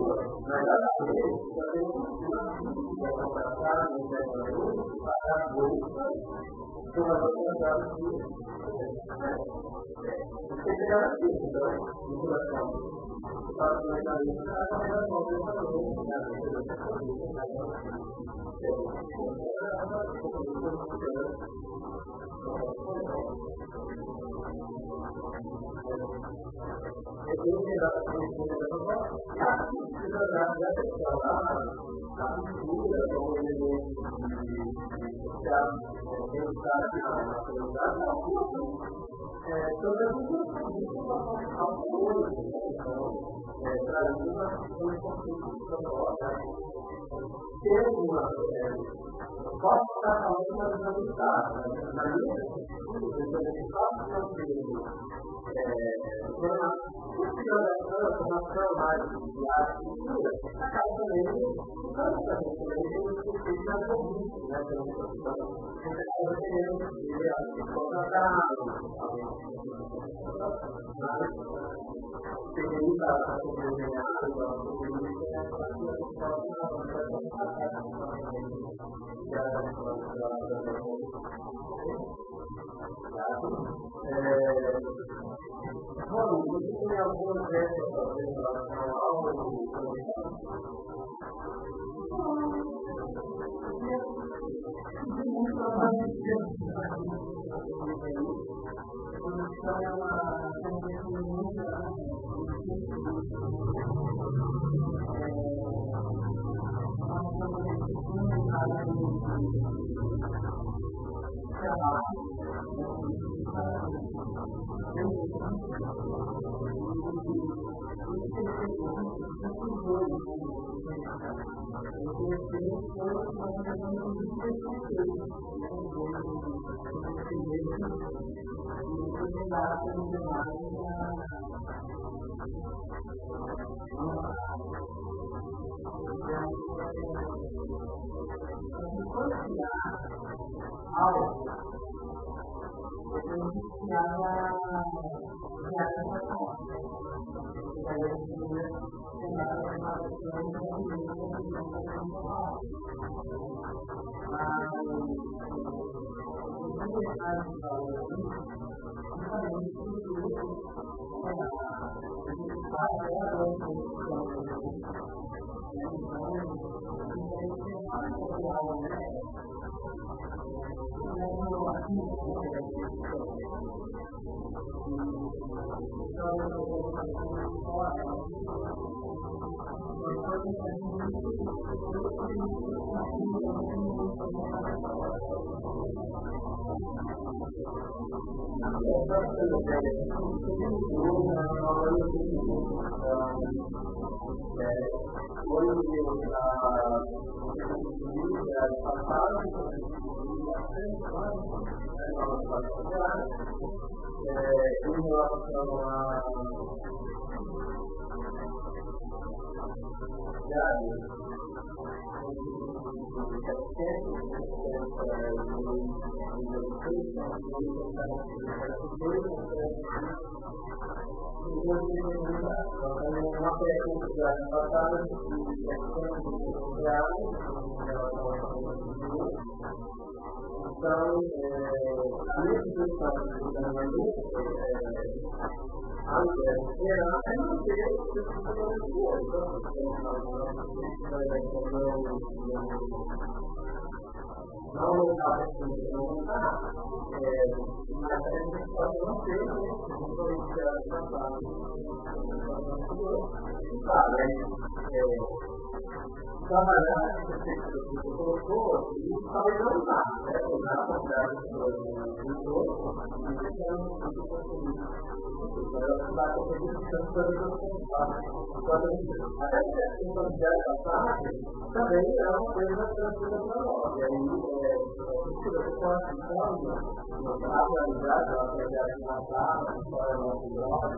mas a vez, já tem um que é contratado, não é para a bolsa, então nós vamos tentar aqui. Você tem garantido, então, circulação. Para o mecanismo, a combinação do valor, a ter uma posso estar falando uma desabilidade, na minha pesquisa, eu faço uma formação mais de arquitetura, acaba também ficando também, também tem que ser mais convite, né, pela situação. Você acaba querendo ver a contratado, mas tem que estar para poder ganhar, para poder bom, você tem alguma coisa para fazer em relação a algo de comunicação? Também é uma coisa tranquila para nós. E aí, se você pode ficar, não está analisado, ela pode alimentar, para o nosso blog.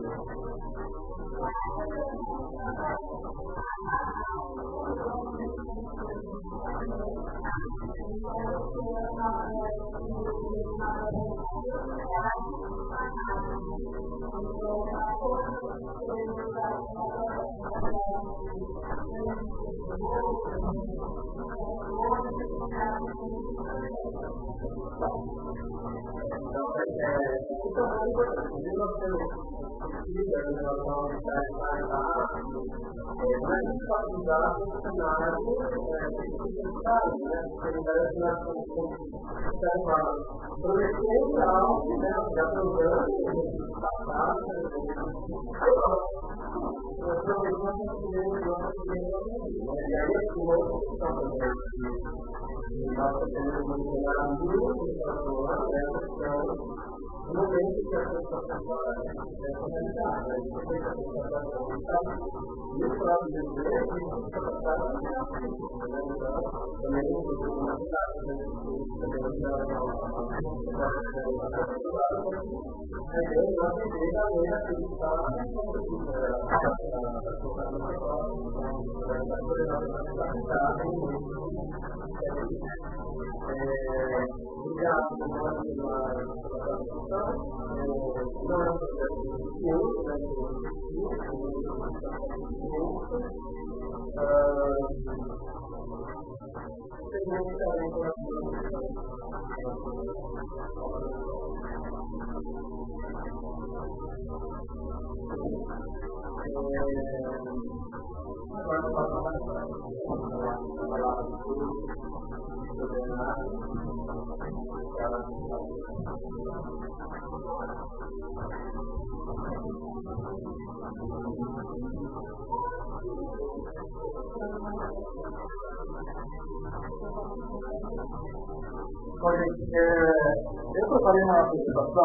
Thank you. Olha, é, eu preparei uma apresentação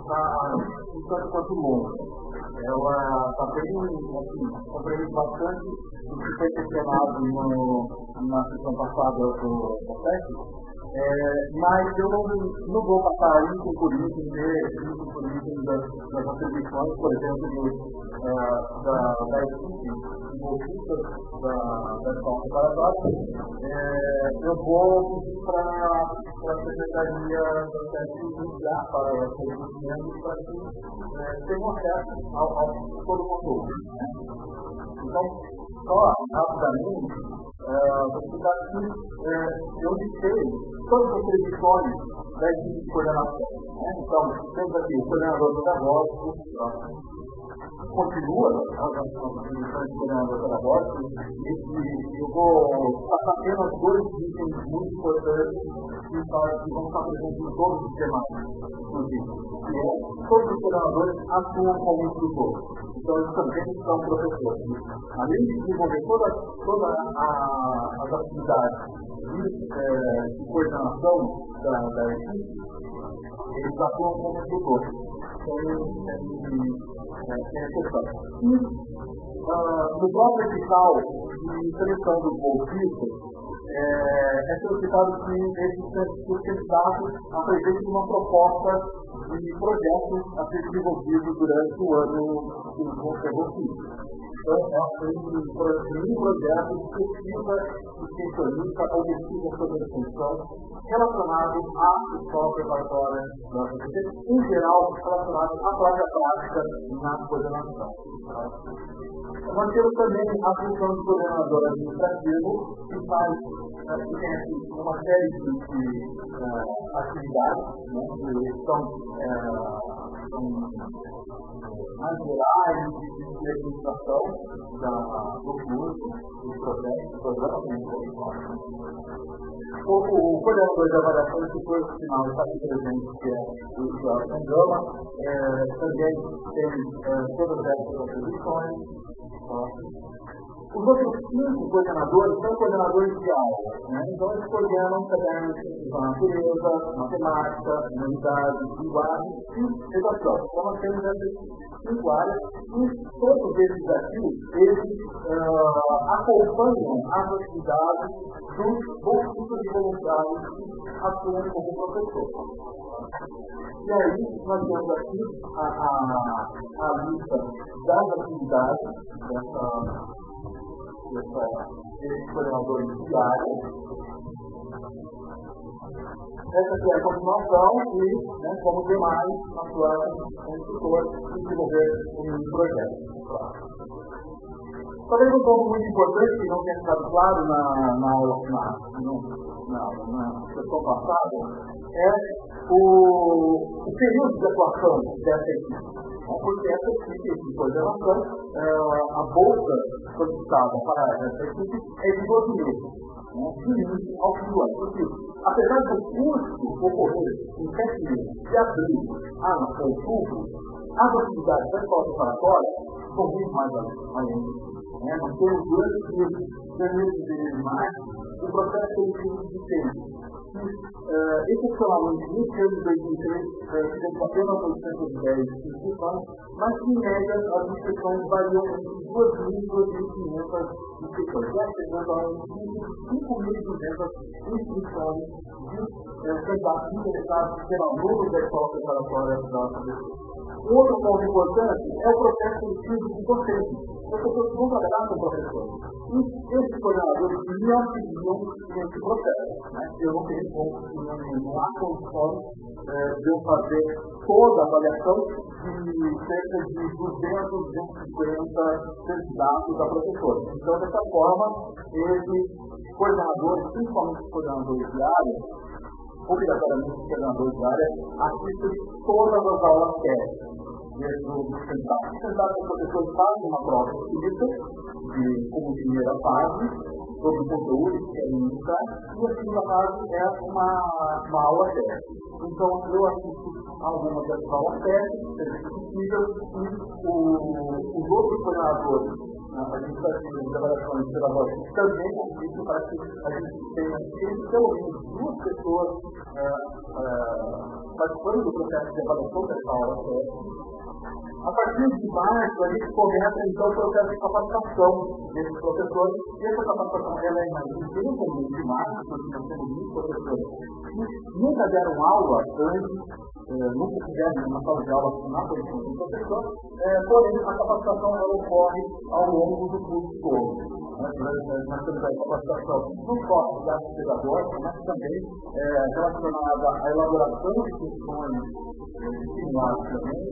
um tanto quanto longa. Ela está bem, assim, compreende bastante o que foi questionado no, na sessão passada do técnico, é, mas eu não, não vou passar isso por isso, isso por isso das, das atribuições, por exemplo, do, uh, da, da equipe envolvida da, da escola preparatória. É, eu vou pedir para a Secretaria do Técnico enviar para os estudantes para que é, tenham acesso ao, ao todo o conteúdo. Né? Então, só rapidamente, uh, vou explicar aqui, uh, eu listei todas as previsões da equipe de coordenação. Né? Então, temos aqui o coordenador pedagógico, uh, continua as previsões de coordenador pedagógico, e, e eu vou passar apenas dois itens muito importantes que, que vão estar presentes em todos os temas, inclusive. Que é, todos os coordenadores atuam como instrutores. Então, eles também são professores. Além de desenvolver todas toda as atividades de, é, de coordenação da, da equipe, eles atuam como instrutores. Então, é necessário. E, uh, no próprio edital de seleção dos bolsistas, é, é solicitado que esses candidatos apresentem uma proposta de projetos a ser desenvolvido durante o ano que vão ser bolsistas. Então, é um projeto de pesquisa extensionista ou pesquisa sobre a extensão relacionado à escola preparatória da U F C, em geral, relacionado à própria prática na coordenação. Nós temos também a função de coordenador administrativo, que faz, que tem aqui uma série de, de uh, atividades, né, que são, uh, são mais gerais, de administração da, do curso, do projeto, do programa, o, o coordenador de avaliação de curso final está aqui presente, que é o Jorge Sangama, é, também tem é, todas essas atribuições. Os outros cinco coordenadores são coordenadores de aula, né? Então eles coordenam cadernos de natureza, matemática, humanidades, linguagem e educação. Então nós temos essas cinco áreas e todos esses aqui, eles uh, acompanham as atividades dos bolsistas e voluntários que atuam como professores. E aí nós temos aqui a, a, a lista das atividades dessa esse coordenador diário. Essa aqui é a continuação e, né, como demais, atuar como instrutor e desenvolver um projeto. Talvez um ponto muito importante que não tenha ficado claro na, na aula na, na, na sessão passada é o, o período de atuação dessa equipe. Porque essa equipe de coordenação, a bolsa solicitada para essa equipe é de doze meses, né, de início ao fim do ano. Porque, apesar do curso ocorrer em sete meses, de abril a outubro, as atividades da escola preparatória são muito mais além. Né? Nós temos durante janeiro de março o processo seletivo de tempo. Uh, excepcionalmente, nesse ano de dois mil e três, tivemos uh, apenas oitocentas e dez inscrições, mas que, em média, as inscrições variam entre duas mil e duas mil e quinhentas inscrições, já chegando a cinco mil e duzentas inscrições de uh, candidatos interessados pela número da escola preparatória da U F B C. Um outro ponto importante é o processo seletivo de docente. As pessoas vão trabalhar com professores. E esses coordenadores me auxiliam nesse processo. Né? Eu não tenho como, não há condições eh, de eu fazer toda a avaliação de cerca de duzentos, duzentos e cinquenta candidatos a professores. Então, dessa forma, esses coordenadores, principalmente os coordenadores de área, obrigatoriamente os coordenadores de área, assistem todas as aulas técnicas. Desde o candidato. O candidato é o professor que faz uma prova escrita, de, como primeira fase, sobre o conteúdo que quer ministrar, e a segunda fase é uma, uma aula técnica. Então, eu assisto algumas dessas aulas técnicas, possível, e o, os outros coordenadores, a gente está tendo de avaliações pedagógicas também assistem para que a gente tenha pelo menos duas pessoas uh, uh, participando do processo de avaliação dessa aula técnica. A partir de março, a gente começa então o processo de capacitação desses professores, e essa capacitação ela é mais intensa no mês de março, porque nós temos muitos professores que nunca deram aula antes, eh, nunca tiveram uma sala de aula na posição do professor, eh, porém a capacitação ela ocorre ao longo do curso todo. Nós temos a capacitação não só da pedagógica, mas também eh, relacionada à elaboração de funções estimuladas também,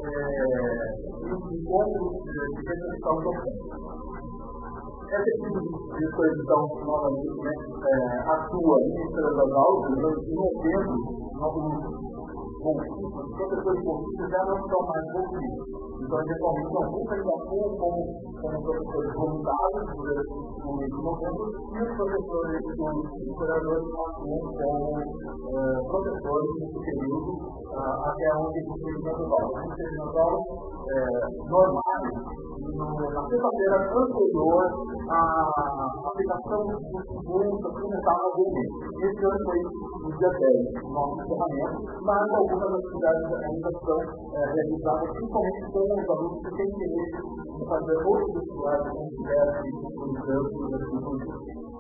e encontros de reflexão docente. Essa equipe de coesão, novamente, né, é, atua ministrando as aulas, desenvolvendo novos conflitos. Os professores de conflitos já não são mais conflitos. Então, eventualmente, alguns ainda atuam como, como professores voluntários do ensino médio, e os professores dos curadores atuam como é, professores nesse período, uh, até onde a gente termina as aulas. A gente termina as aulas é, normais, no, na sexta-feira anterior à aplicação do segundo fundamental no documento. Esse ano foi no dia dez, no nosso encerramento, mas algumas atividades ainda são é, realizadas, principalmente com os alunos que têm interesse em fazer outros vestibulares como tiveram e utilizando os estudos.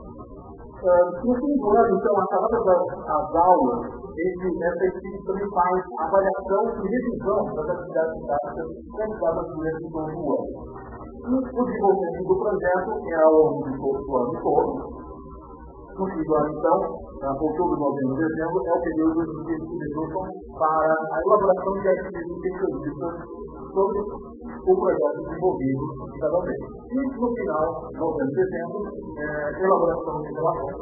No fim do ano, então, acabadas as aulas, esse, essa equipe também faz avaliação e revisão das atividades didáticas realizadas durante todo o ano. E o desenvolvimento do projeto é ao longo do ano todo. No fim do ano, então, outubro, novembro, dezembro, é o período em que se dedicam para a elaboração de artigos especialistas sobre o projeto desenvolvido cada vez. E, no final, novembro, dezembro, é, elaboração de relatórios.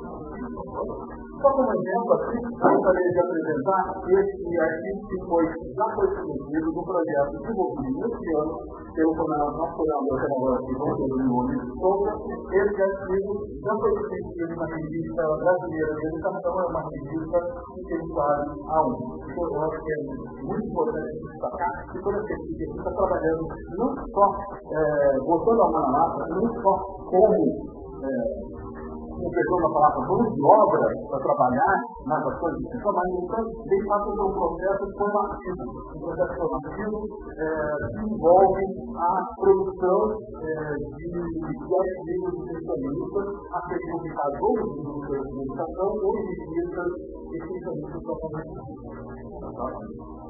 Só como exemplo, aqui, eu gostaria de apresentar esse artigo que foi, já foi submetido no projeto desenvolvido neste ano pelo nosso coordenador pedagógico, João Nome Souza. Esse artigo já foi submetido na revista brasileira de educação, é uma revista que tem quase a um. Então, eu acho que é muito importante destacar que toda essa equipe está trabalhando não só é, botando a mão na massa, não só como é, não pegou uma palavra mão de obra para trabalhar nas ações de extensão, mas então ele passa por um processo formativo, um processo formativo é, que envolve a produção é, de artigos especialistas a serem publicados ou no livro de educação ou em revistas especialistas para formação.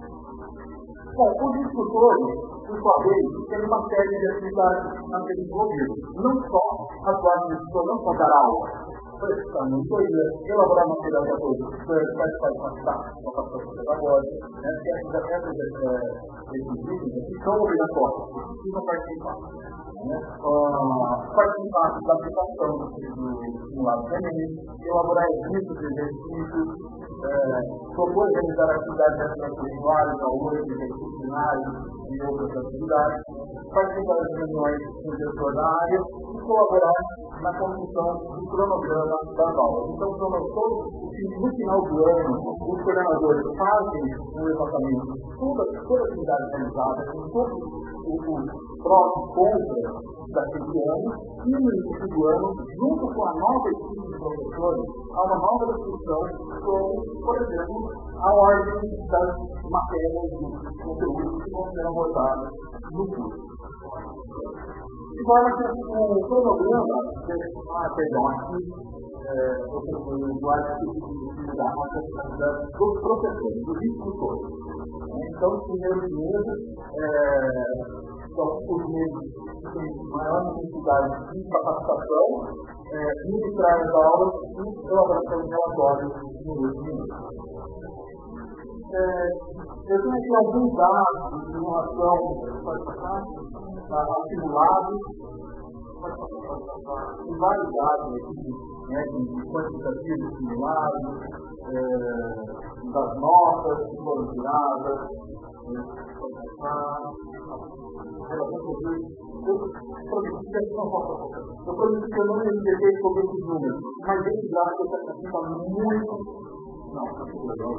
Bom, os instrutores, por sua vez, têm uma série de atividades a serem desenvolvidas. Não só atuar no instrutor, não só dar aula, prestar monitoria, elaborar material de apoio, participar de uma capacitação pedagógica, que essas requisitos aqui são obrigatórios, precisam participar. né? uh, participar da aplicação do simulado do Enem, elaborar eventos de exercícios, é, propor realizar atividades extracurriculares, aulas interdisciplinares e outras atividades, participar das reuniões com o diretor da área e colaborar na construção do cronograma das aulas. Então, no final do ano, os coordenadores fazem um levantamento de toda, toda a atividade realizada, com todos os prós e contras daquele ano, e no início do ano, junto com a nova equipe de professores, há uma nova discussão sobre, por exemplo, a ordem das matérias dos conteúdos que vão ser abordados no curso. De forma que o cronograma, ah, perdão, aqui, eu fui no slide que dá a questão dos professores, dos instrutores. Então, os primeiros meses são os meses que têm maior necessidade de capacitação, ministrar as aulas e elaboração de relatórios no último mês. Eu tenho aqui alguns dados de relação a simulados, tem vários dados aqui, né, de quantitativos simulados, é, das notas que foram tiradas, eu prometi que eu não ia entender sobre esses números, mas esse gráfico aqui está muito... Não, está muito legal.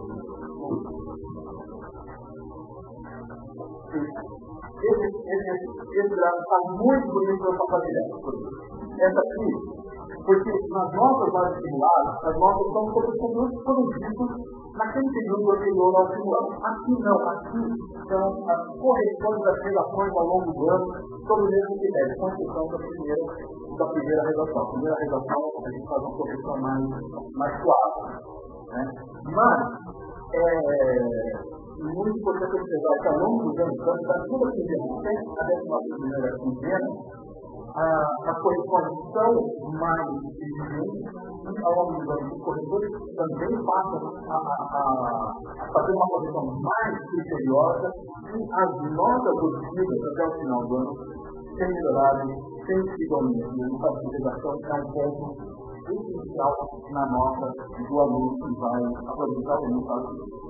Esse, esse, esse gráfico está muito bonito para eu passar direto. Essa aqui, porque nas notas mais simuladas, as notas são sobre os conteúdos que foram vistos naquele período anterior ao simulado. Aqui não, aqui são as correções das redações ao longo do ano sobre o mesmo critério, com exceção da primeira, da primeira redação. A primeira redação a gente faz uma correção mais, mais suave. Né? Mas, é muito importante observar que ao longo dos anos, da segunda quinzena até a décima primeira quinzena, as correções são mais exigentes e ao longo dos anos os corretores também passam a, a, a fazer uma correção mais criteriosa e as notas obtidas até o final do ano têm melhorado sensivelmente. E a redação é um ponto essencial na nota do aluno que vai aproveitar o resultado.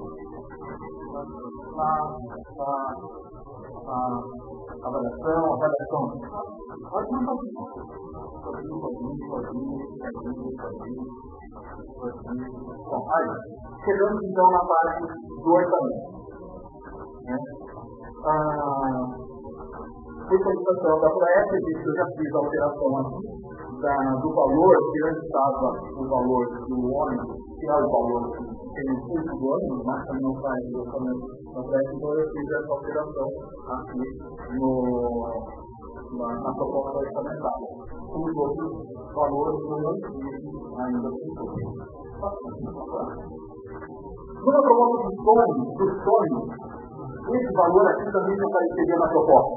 A, a, a avaliação, a avaliação. Pode não fazer. Sozinho, sozinho, sozinho, sozinho, sozinho, sozinho. Bom, aí, chegamos então na parte do orçamento. Né? Ah, solicitação da ProEP, eu já fiz a alteração aqui da, do valor, que antes estava o valor do ônibus, que é o valor que tem no curso do ônibus, mas também não faz o orçamento da ProEP, então eu fiz essa alteração aqui no, na, na proposta orçamentária. Os outros valores eu não fiz ainda por tudo. Numa proposta do sonho, do sonho, esse valor aqui também não apareceria na proposta.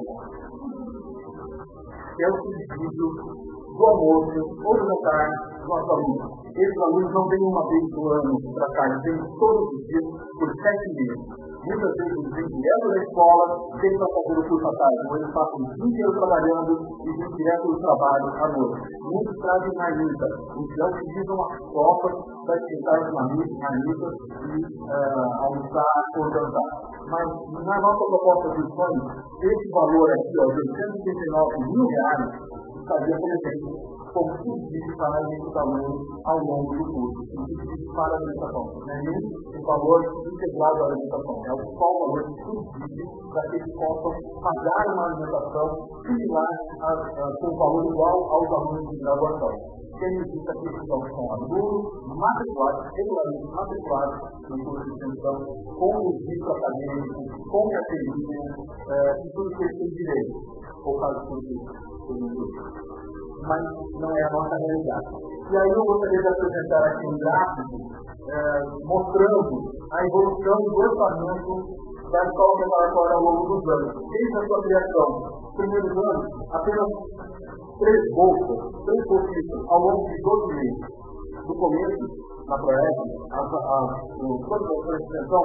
É o subsídio do almoço ou do jantar dos nossos alunos. Esses alunos não vêm uma vez no ano para cá, eles vêm todos os dias por sete meses. Muitas vezes eles vêm direto da escola, vêm para fazer o curso à tarde, ou eles passam o dia inteiro trabalhando e vêm direto do trabalho à noite. Muitos trazem marmita, então utilizam as copas para esquentar as marmitas e uh, almoçar ou jantar. Mas na nossa proposta de sonho, esse valor aqui, ó, de oitocentos e oitenta e nove mil reais, estaria, por exemplo, como subsídio para esses alunos ao longo do curso. Subsídio para a alimentação. Não é nem o valor integral da alimentação, é só o valor de subsídio para que eles possam pagar uma alimentação similar a, a, com valor igual aos alunos de graduação. Quem existe aqui são alunos matriculados, regularmente matriculados no curso de extensão, com o registro acadêmico, com a carteirinha, e tudo que eles têm direito, ou caso tudo mas não é a nossa realidade. E aí eu gostaria de apresentar aqui um gráfico eh, mostrando a evolução do orçamento da escola preparatória ao longo dos anos. Desde a sua criação, nos primeiros anos, apenas três bolsas, três bolsistas ao longo de doze meses. No começo, na Proerd, o Código de Extensão,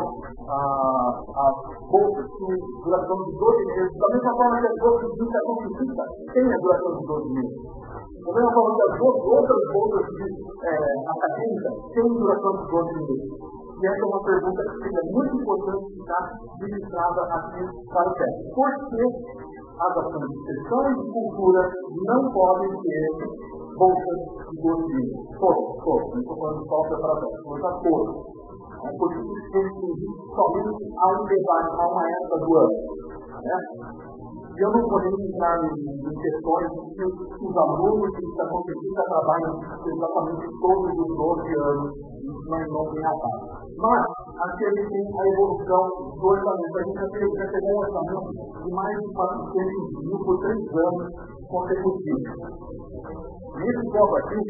as bolsas tinham duração de doze meses, da mesma forma que as bolsas de educação física têm a duração de doze meses. Da mesma forma que as outras bolsas de é, acadêmica têm duração de doze meses. E essa é uma pergunta que seria muito importante ficar registrada aqui para o teste. Por que as ações de extensão e de cultura não podem ter bolsas de doze meses? Todas, todas. Não estou falando só preparatório, mas a todas. É porque isso tem que ser somente a um debate, a uma época do ano. Né? E eu não poderia entrar em, em questões que os alunos que estão competindo trabalham exatamente todos os doze anos. Isso não, não tem a base. Mas, aqui a gente tem a evolução do orçamento. A gente já pegou um orçamento de mais de quatrocentos mil por três anos consecutivos. Nesse bloco aqui,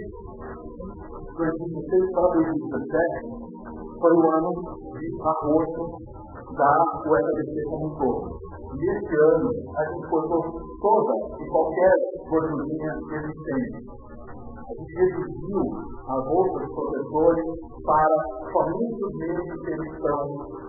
dois mil e dezesseis para dois mil e dezessete, foi o ano de agosto da U F A B C como um todo. E esse ano, a gente cortou toda e qualquer gordurinha existente. A gente reduziu as bolsas de professores para somente os meses que eles estão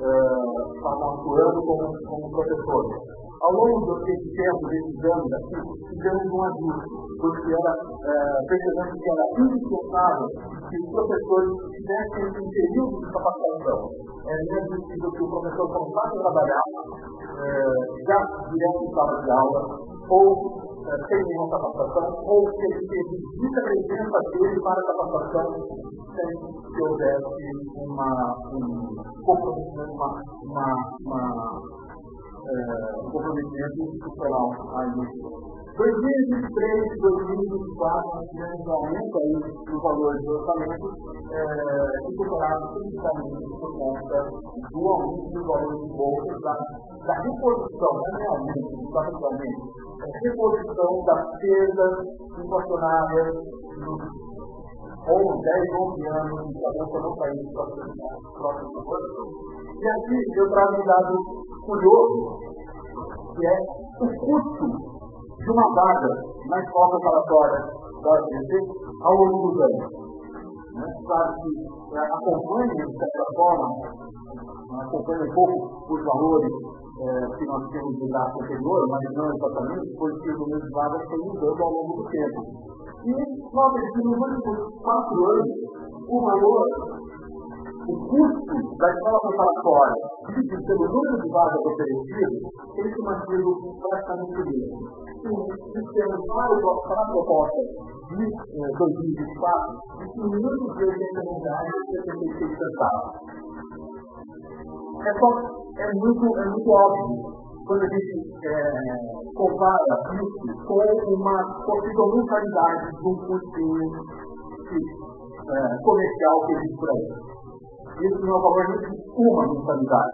uh, atuando como, como professores. Ao longo desse tempo, desses anos aqui, fizemos um ajuste, porque era, uh, percebemos que era indispensável que os professores tivessem um período de capacitação. É mesmo que o professor começasse a trabalhar uh, já direto em sala de aula, ou sem nenhuma capacitação, ou que ele exigisse a presença dele para a capacitação sem que houvesse uma, um comprometimento, uma, uma, uma, é, um comprometimento institucional aí. dois mil e vinte e três, dois mil e vinte e quatro, nós tivemos um aumento aí no valor do orçamento, estruturado principalmente por conta do aumento do valor de bolsas, da, da reposição, não é aumento, exatamente, a reposição das perdas inflacionárias nos dez, onze anos que a bolsa não caiu nos próximos anos. E aqui eu trago um dado curioso, que é o custo de uma vaga na escola preparatória da U F A B C ao longo dos anos. Né? Claro que é, acompanha, de certa forma, acompanha um pouco os valores é, que nós temos no gasto anterior, mas não exatamente, porque o número de vagas foi mudando ao longo do tempo. E nós temos nos últimos quatro anos o valor, o custo da escola preparatória, dividido pelo número de vagas oferecidas, tem se mantido praticamente o mesmo. E temos para a proposta de eh, dois mil e vinte e quatro, diminuindo de oitenta unidades e setenta e seis centavos. É, só, é, muito, é muito óbvio quando a gente é, compara isso com uma possível mensalidade de um cursinho é, comercial que existe por aí. Isso não é o valor de uma mensalidade.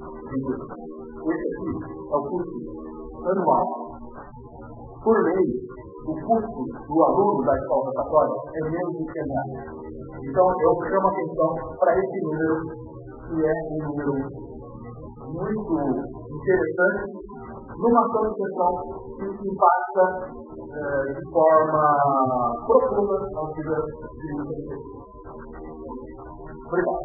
Esse aqui é o custo anual. Por lei, o custo do aluno da escola preparatória é menos de cem reais. Então, eu chamo a atenção para esse número, que é um número muito interessante, numa ação de extensão que impacta eh, de forma profunda a vida de muitas pessoas. Obrigado.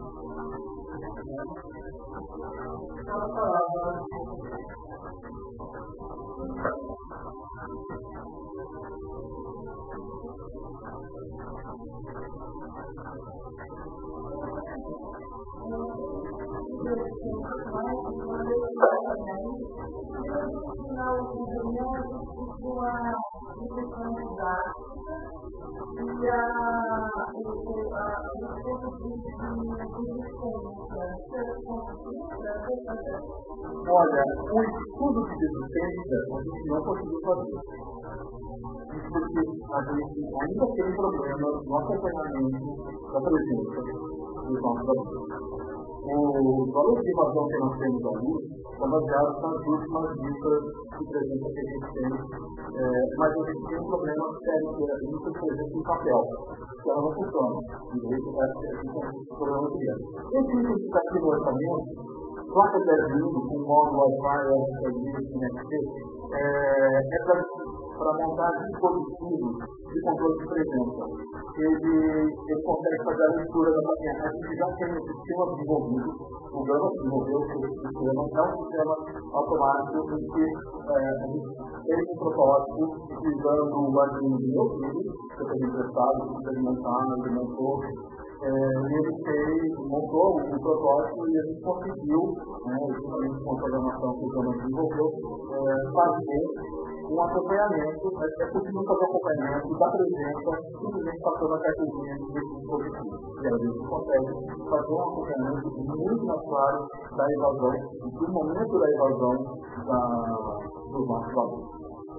Olha, o estudo de desistência a gente não conseguiu fazer. Isso porque a gente ainda tem problemas no acompanhamento da presença dos nossos alunos. Os valores de evasão que nós temos ali são baseados nas últimas listas de presença que a gente tem, é, mas a gente tem um problema sério que é a lista de presença em papel, que ela não funciona. E isso é um problema muito grande. Esse item que está aqui no orçamento, placa de aviso com módulo Wi-Fi, L T E, N F C, é para para montar dispositivos de controle de presença. Ele, ele consegue fazer a leitura da paciente. A gente já tem um sistema desenvolvido, o Gama desenvolveu esse sistema, é um sistema automático em que é, a gente tem um protótipo utilizando o guardinho do meu filho, que eu tenho emprestado, que ele montar, ele montou. É, ele fez, montou um protótipo e a gente conseguiu, né, justamente com a programação que o Gama desenvolveu, é, fazer um acompanhamento, é possível fazer acompanhamento da presença, simplesmente passando a carteirinha desse dispositivo. E aí a gente consegue fazer um acompanhamento muito mais claro da evasão, do momento da evasão da, dos nossos alunos.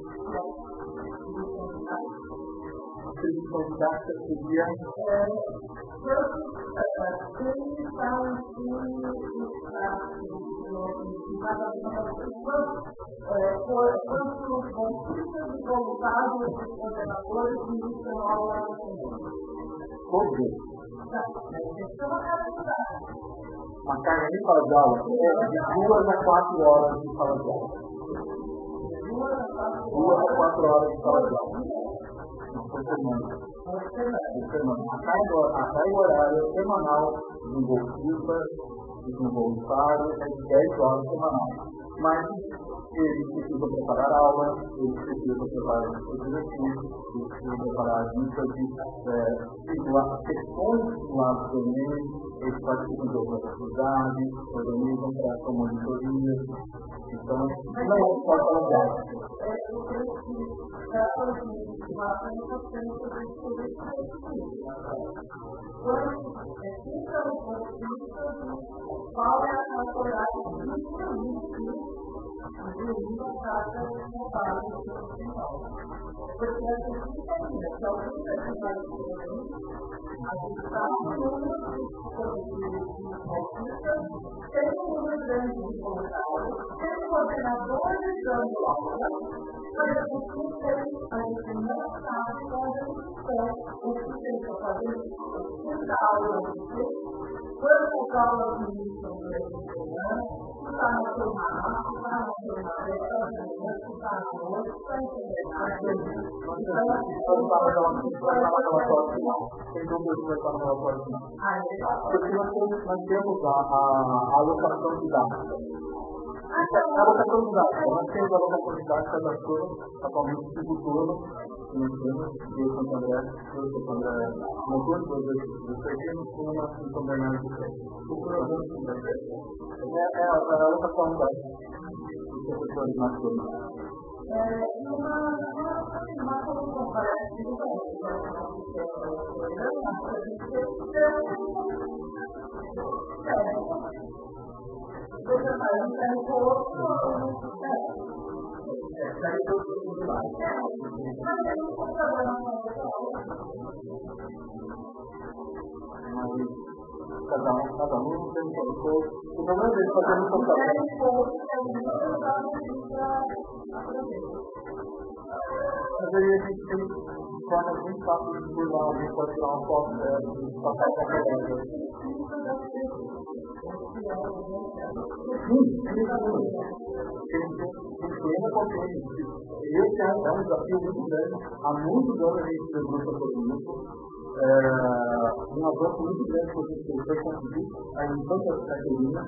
A solução didática seria uma carga de sala de aula de duas a quatro horas de sala de aula. Duas a quatro horas de sala de aula. Por semana. Por semana. A carga, a carga horária semanal de bolsista, de voluntário, é de dez horas semanais. Mas eles precisam preparar aula, eles precisam preparar os exercícios, eles precisam preparar listas de questões simuladas do Enem, eles participam de outras atividades, organizam para a monitoria. Então, não é só sala de aula. Qual é a autoridade de uma casa montada no hospital? Porque a gente entende que alguns atividades a gente está no número de bolsistas, tem um número grande de voluntários, tem coordenadores dando aula, mas a gente não tem, a gente não sabe onde estão os que tem que fazer muita aula de texto. Quantas aulas de início do ano, está na semana, está na semana, está na noite, está em fevereiro. Então, vamos para o relatório final. Sem dúvida que vai estar no relatório final. Porque nós temos, nós temos a, a, a alocação didática. A alocação didática, nós temos a alocação didática das turmas, atualmente cinco turmas, nós temos dois Santo André, dois Santo André Motor, dois do Sergipe, uma em São Bernardo do Sul. O programa é a alocação didática dos professores na turma. uma solução para você vai entrar no outro cada um, cada um tem um professor. O problema é fazer um mas aí a gente tem forma muito fácil de burlar, alguém pode tirar uma foto e passar para a colega. Sim, sim, tem plena consciência. Esse é um desafio muito grande. Há muitos anos a gente debruça sobre isso. Um avanço muito grande que a gente foi conseguir a infância da carteirinha,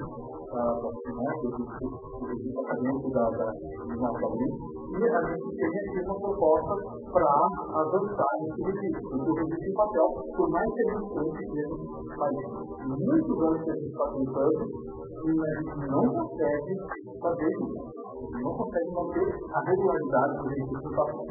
do acadêmico da nossa lei, e a gente tem aqui uma proposta para avançar nesse registro. O registro de papel, por mais que a gente pense que faz muitos anos que a gente está tentando, e a gente não consegue fazer isso. A gente não consegue manter a regularidade do registro de papel.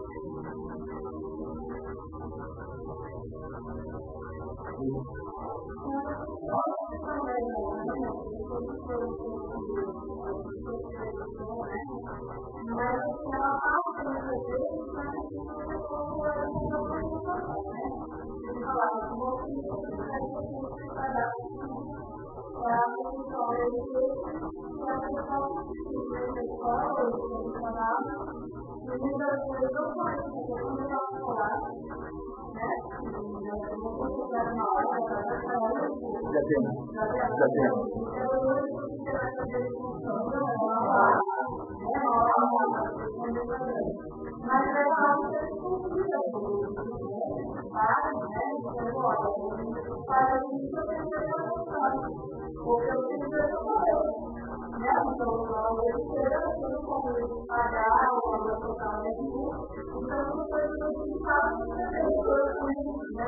Já temos, já temos. Mas é algo que é possível, para, né? Agora, para isso eu tenho que ter atenção, porque eu tenho que ter atenção. Né? Então, eu tenho que pagar ou totalmente, então não foi o que faz né?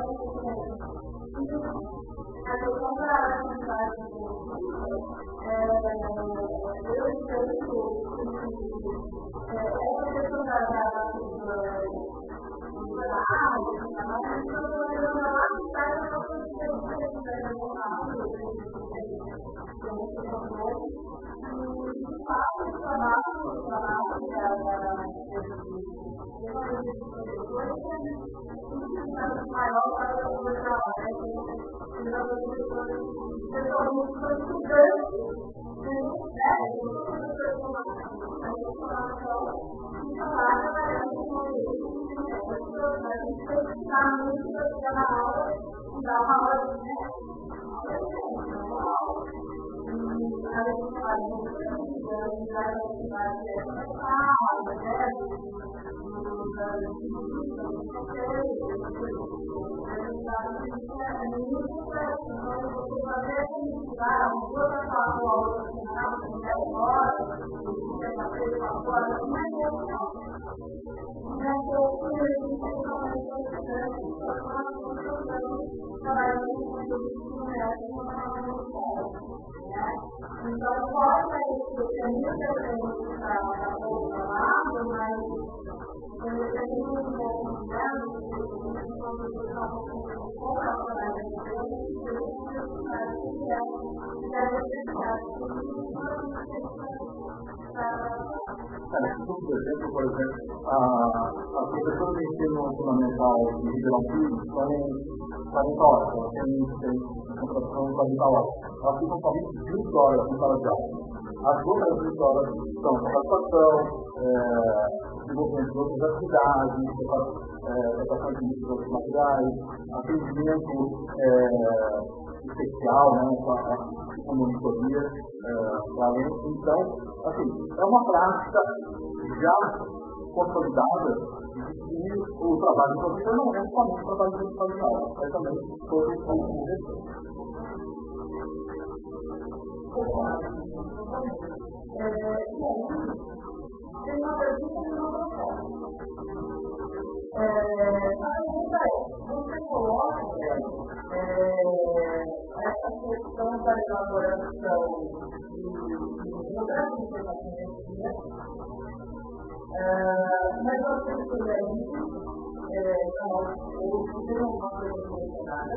A questão da atividade eu entendo essa questão da Então, pode ser que a minha presença está falando, mas eu tenho um pouco de dano, por exemplo, por exemplo, a, a professora de ensino fundamental de Ribeirão Pires são quarenta horas, ela tem, tem contratação de quarenta horas. Elas ficam somente vinte horas em sala de aula. As outras vinte horas são capacitação, é, desenvolvimento de outras atividades, preparação de outros materiais, atendimento é, especial, né, com monitoria, é, então, assim, é uma prática já consolidada e o trabalho de professor não é somente o trabalho de professor, é também todo o professor. Tem uma pergunta e uma proposta. A pergunta é, você coloca essa questão da elaboração de mudanças na energia, mas você também, ou tem uma coisa mencionada,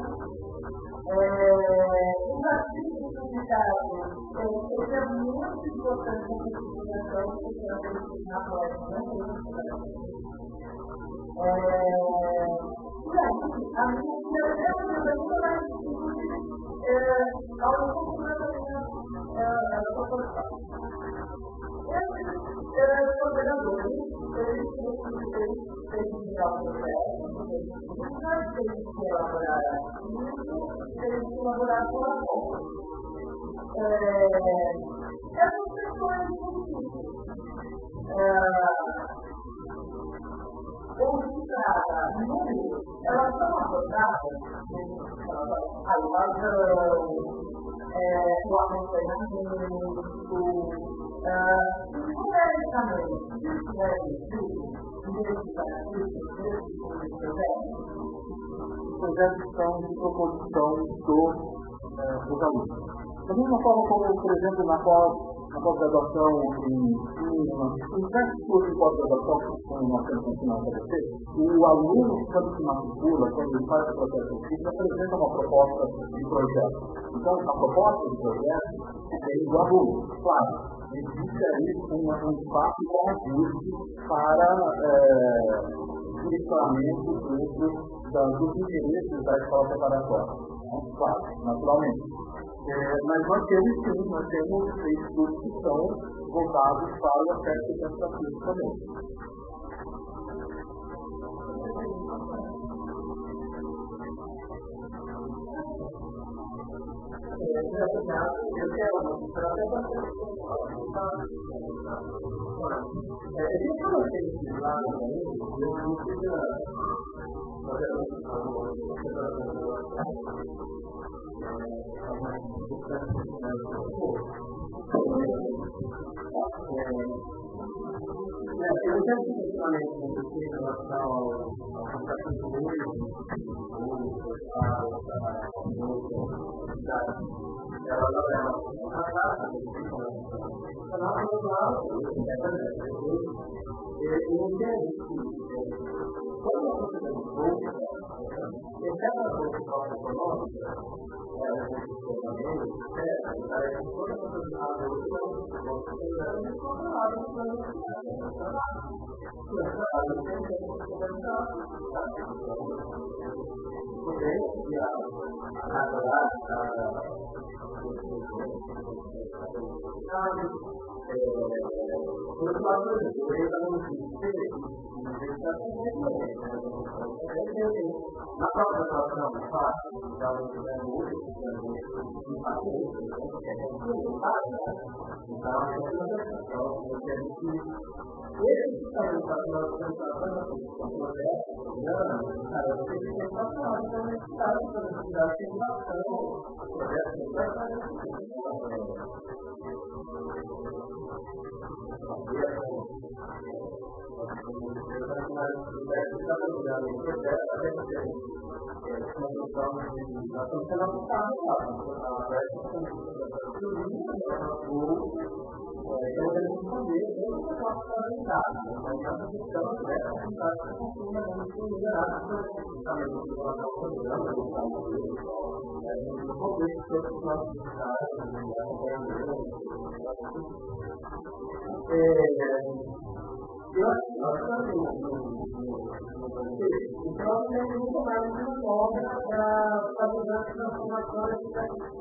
os artigos publicados, isso é muito importante na investigação, porque a gente na prova não tem investigação. E aí, a minha pergunta vai ao longo da proporção. Esses coordenadores, eles têm que virar o processo, eles têm que elaborar artigos, têm que elaborar relatórios. Essas questões ou de números, elas são abordadas a evasão, o acompanhamento, numericamente, isso é nesses artigos, nesses projetos. Os projetos são de proposição do, eh, dos alunos. Da mesma forma como, por exemplo, na pós-graduação em diversos cursos de pós-graduação, como nós temos ensinado para você, o aluno, quando se matricula, quando ele faz o processo de ele apresenta uma proposta de projeto. Então, a proposta de projeto tem do aluno, claro. Existe aí um, um espaço de ajuste para é, direcionamento dentro da, dos interesses da escola preparatória. Né? Claro, naturalmente. É, mas nós temos sim, nós temos estudos que são voltados para o aspecto quantitativo também. Eu quero mostrar É, gente não tem que lá, eu não precisa fazer eu já tive ultimamente em relação ao contato com o ela não é uma casa, ela não é uma eu entendo que quando a gente tem um pouco, e cada coisa que nós econômicos, ela é muito também, ela é toda a possibilidade de outros, nós temos controlado o plano de trabalho. E o trabalho tem que ser organizado. Porém, a por outro lado, eu ainda não na própria relação de fato, já não tivemos muito, não faz isso, porque é muito fácil, então a gente não tem então, eu quero que esse que está no fato da organização do projeto, cara, eu tenho que ter uma palavra da universidade, da universidade tem bastante o projeto que vai fazer eu acho que nós estamos no contexto, então tem muito mais de uma forma para fazer as transformações que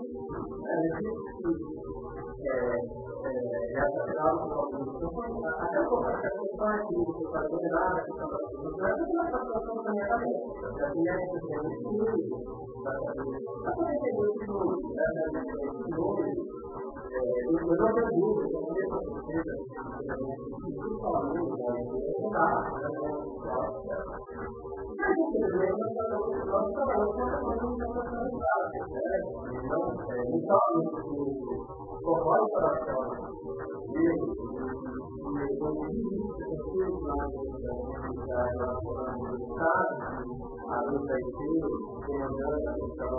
essa final do próprio até um pouco essa questão aqui, que está dominada, a questão da cultura, mas não é uma situação também a cabeça. A mulher que tem muito filho, para poder ter muito filho, eu não tenho dúvida, eu não tenho certeza, principalmente, não dá, nós trabalhamos com a internacionalidade, então, conforme para a história, e eu preciso lá da comunidade, a luta da igreja, demandando a questão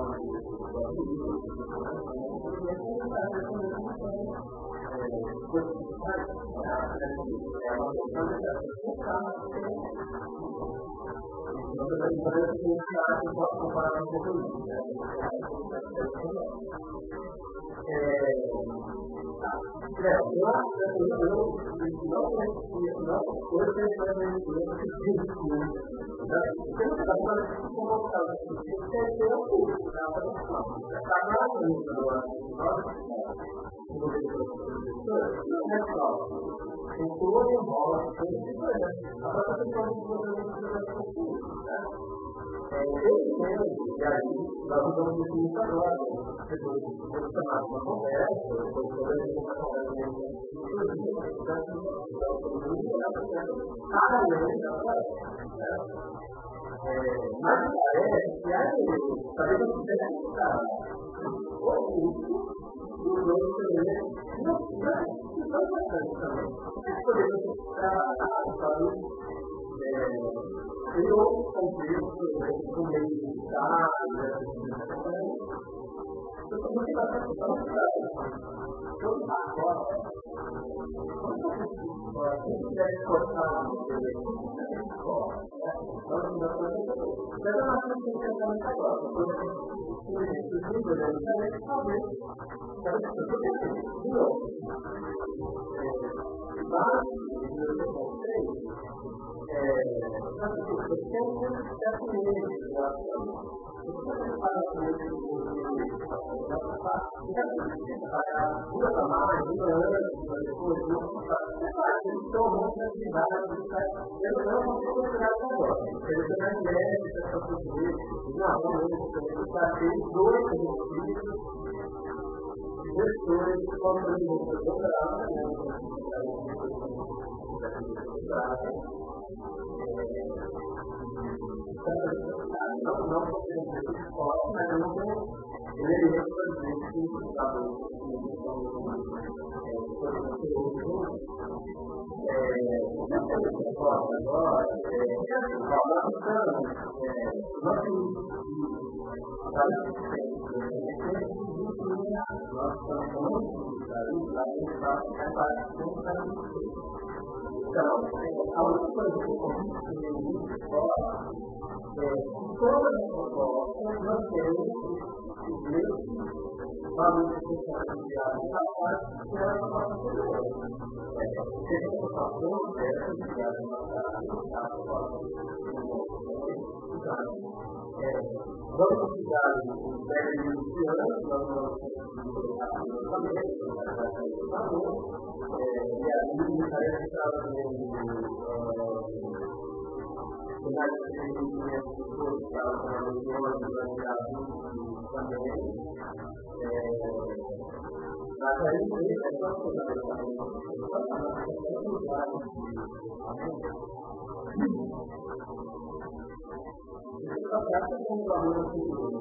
mas parece que aí talvez não seja necessário ou isso e os outros também não são bastante também por isso e outros contextos no meio de estado eu estou muito bastante todo agora se quiser cortar uma coisa então, não dá para fazer isso. Mas eu acho que tem que entrar nessa agora. Por exemplo, os livros da internet, talvez, quero que eu tenha de novo. Mas, eu não mostrei, mas eu tenho que ter com ele, eu acho que você fala com ele, vai passar, já que você pagar duas a mais, uma antes, depois, você faz, eles estão muito na atividade, eu não consigo considerar agora. Ele também deve ter essa possibilidade, não, não, está tendo dois exercícios, dois dois, quando ele voltou a doutorado, não não porque eu não escola, mas eu não tenho ele é presidente do Estado então, a única coisa que eu consigo é todas as propostas mantêm os mesmos valores de responsabilidade da parte que era a nossa anterior. É, tem uma situação dessa de criar uma vamos precisar de dez anos, nós vamos colocar também, e aí me parece que está mais de desenvolvimento de todos os casos, como a região de também. Mas aí, é só essa carta é um valor seguro.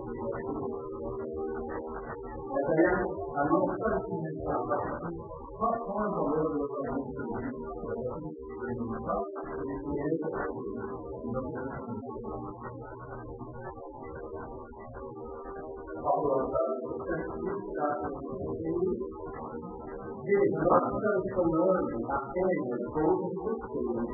Essa é a nossa definição. Qual é o valor do valor seguro? Nós estamos falando apenas todos os costumes.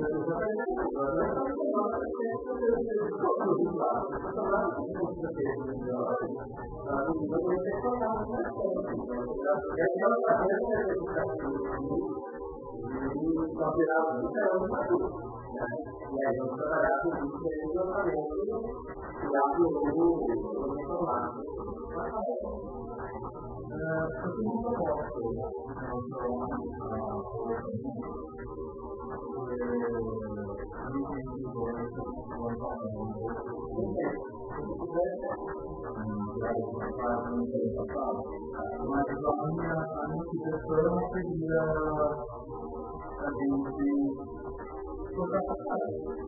Mas a minha sugestão seria a gente tocar a cara.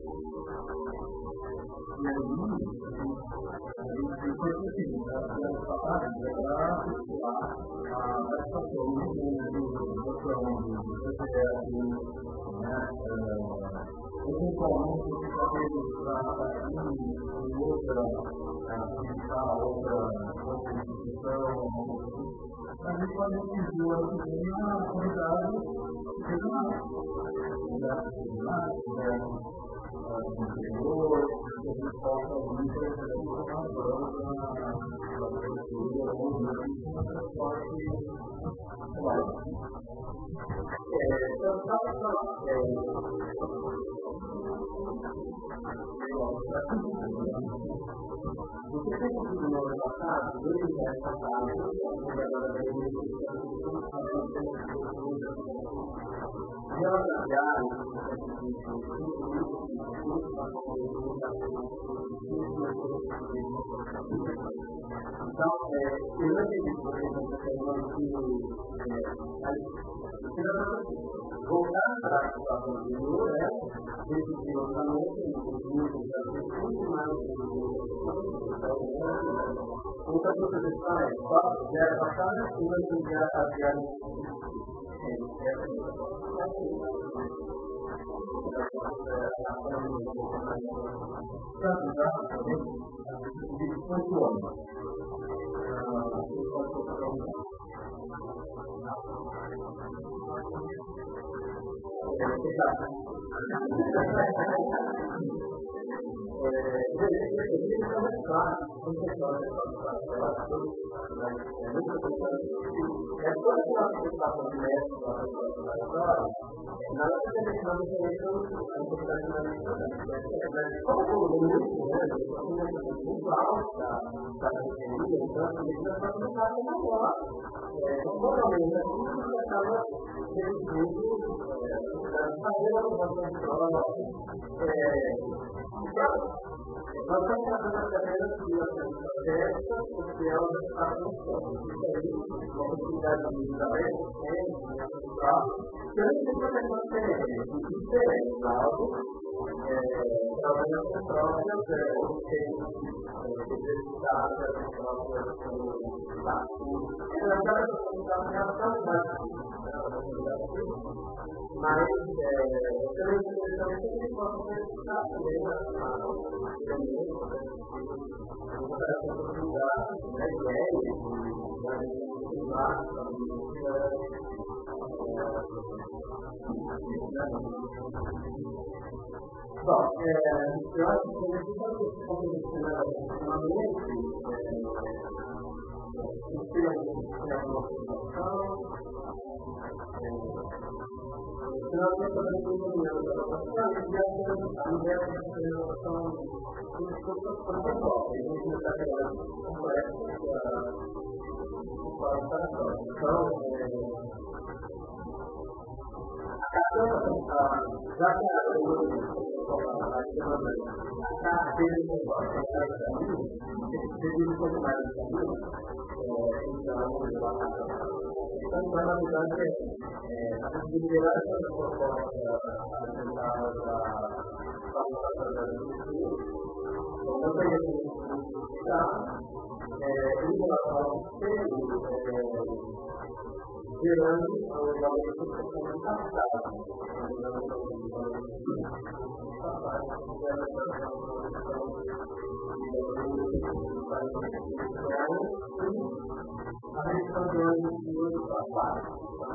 E aí, a gente foi assim, a parte para circular a participação do eventualmente você talvez para outra atividade, outra instituição, a gente pode pedir uma qualidade regional, qualidade regional, do interior, que a gente possa muito essa informação para a cultura ou mesmo para o transporte escolar. Então, só para falar, você tem que no ano passado, dois anos passados, então, eu não entendi que você está falando que voltar para a situação anterior é decidir orçamento e muito mais outra proposição é só zero passada e não enviar a zero Nós estamos fazendo apenas criações estratégicas, porque elas já estão funcionando. Isso aí, uma possibilidade de desenvolvimento, grande proteção diferente, diferente, algo, trabalhando com próprias, ou tem necessidade, as próprias, na verdade, a comunicação é mais mas, pela expressão, a gente pode verificar também a Bom, eu acho que a gente pode condicionar ultimamente o que é a nossa situação, nós também temos a nossa situação e a mulher tem a situação de discussão por pessoal. A gente não está pegando complexo para a situação. Então, a já que a a ter um negócio que está caminho, devido um pouco mais do caminho, então, então, na verdade, a gente liberar essa proposta apresentada da faculdade da Universidade, então, também a gente está em relação ao sistema, gerando o valor de sucesso capital. A redução de ônibus de oito para quatro.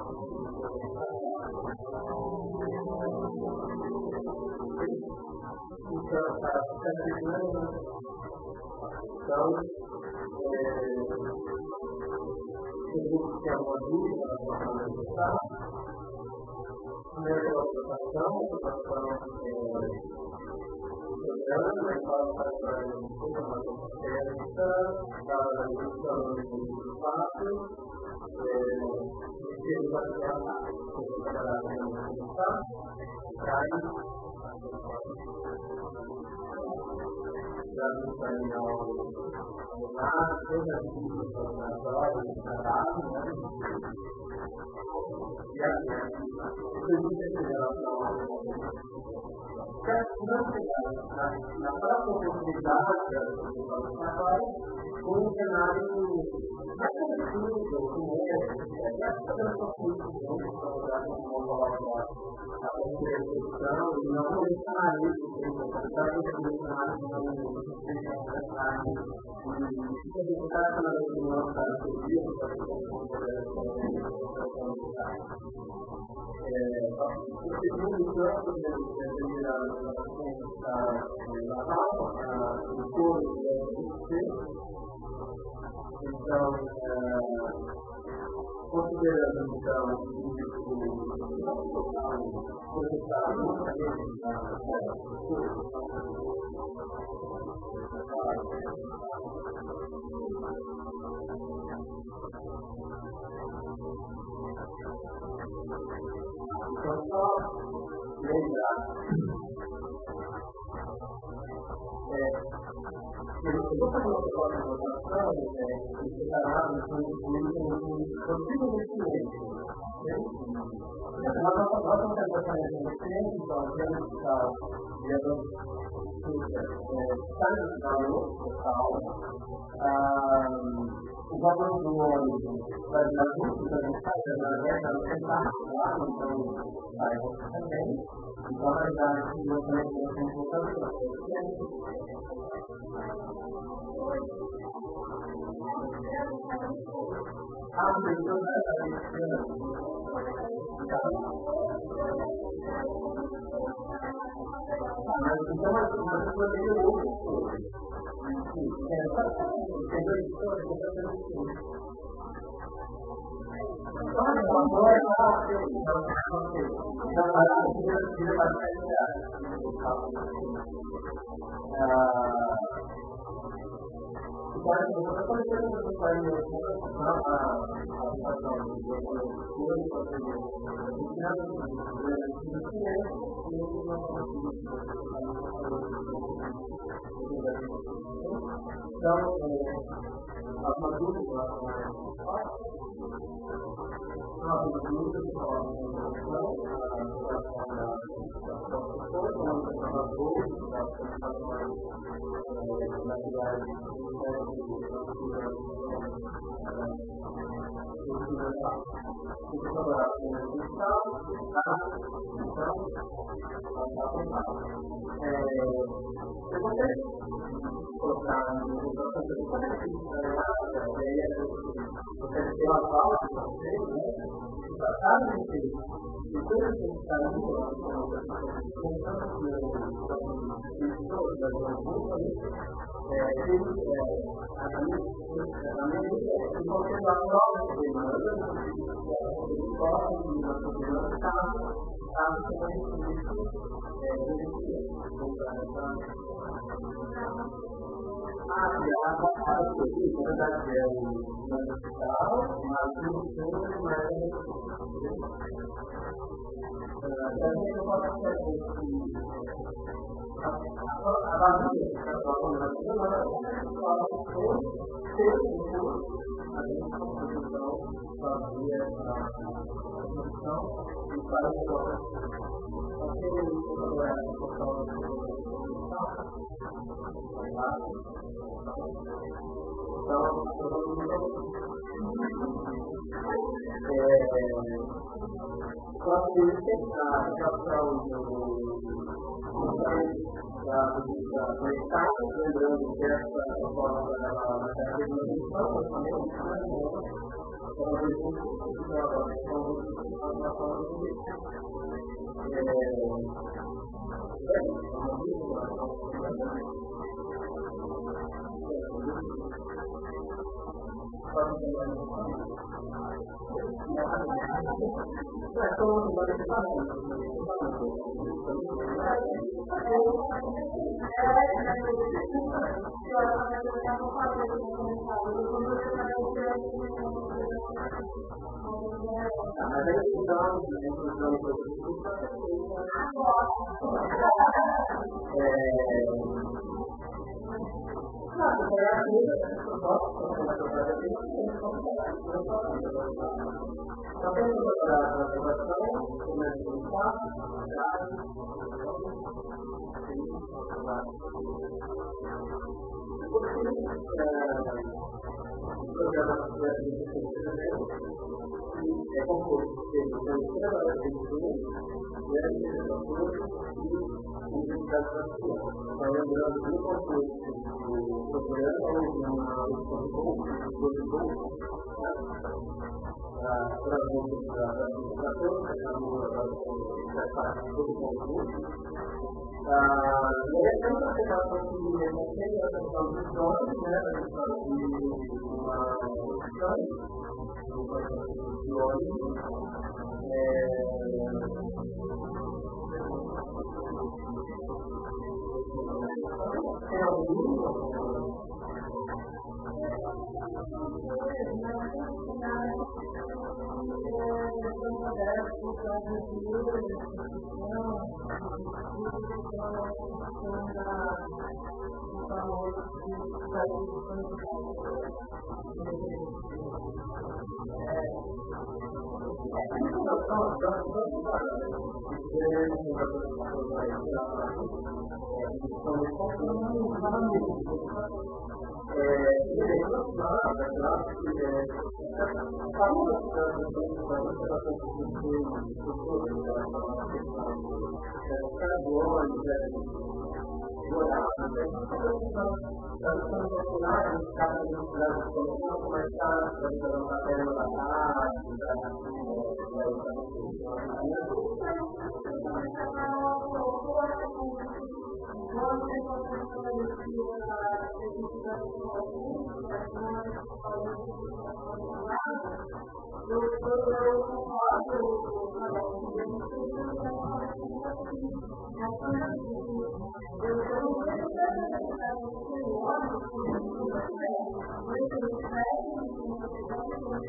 Então, para ficar terminando, então, se você tem alguma dúvida, nós vamos começar. Primeiro, a votação, a votação é o programa, e para a informação certa, da redução do espaço, que ele vai ser a trabalhar com o espaço, traz da espanhol alemão, todas as línguas nacionais, o trabalho, e a pergunta em relação ao não chegar na própria oportunidade da situação agora, com um cenário mais conhecido, como é, essa transformação política, para mudar de uma forma a construção, e não começar isso, para começar isso, e fica a na opinião da teoria, para que o segundo campo de na palma, o corpo deve ser. Então, considerando então o resultado então, só lembrar eu vou fazer uma próxima votação separada com consigo investimento. Nós vamos fazer essa investimento, então, temos que estar vendo está no valor total, o valor do ônibus vai dar muito para a gente fazer, na verdade, vai tentar lá, então, vai também. Então, na verdade, se você não tem um pouco a pessoa está dizendo mas então a pessoa tem outro essa tem dois histórias que estão fazendo olha, agora está ok, então está ok então a primeira tira para a vai fazer essa farinha na aplicação do couro para então, a madura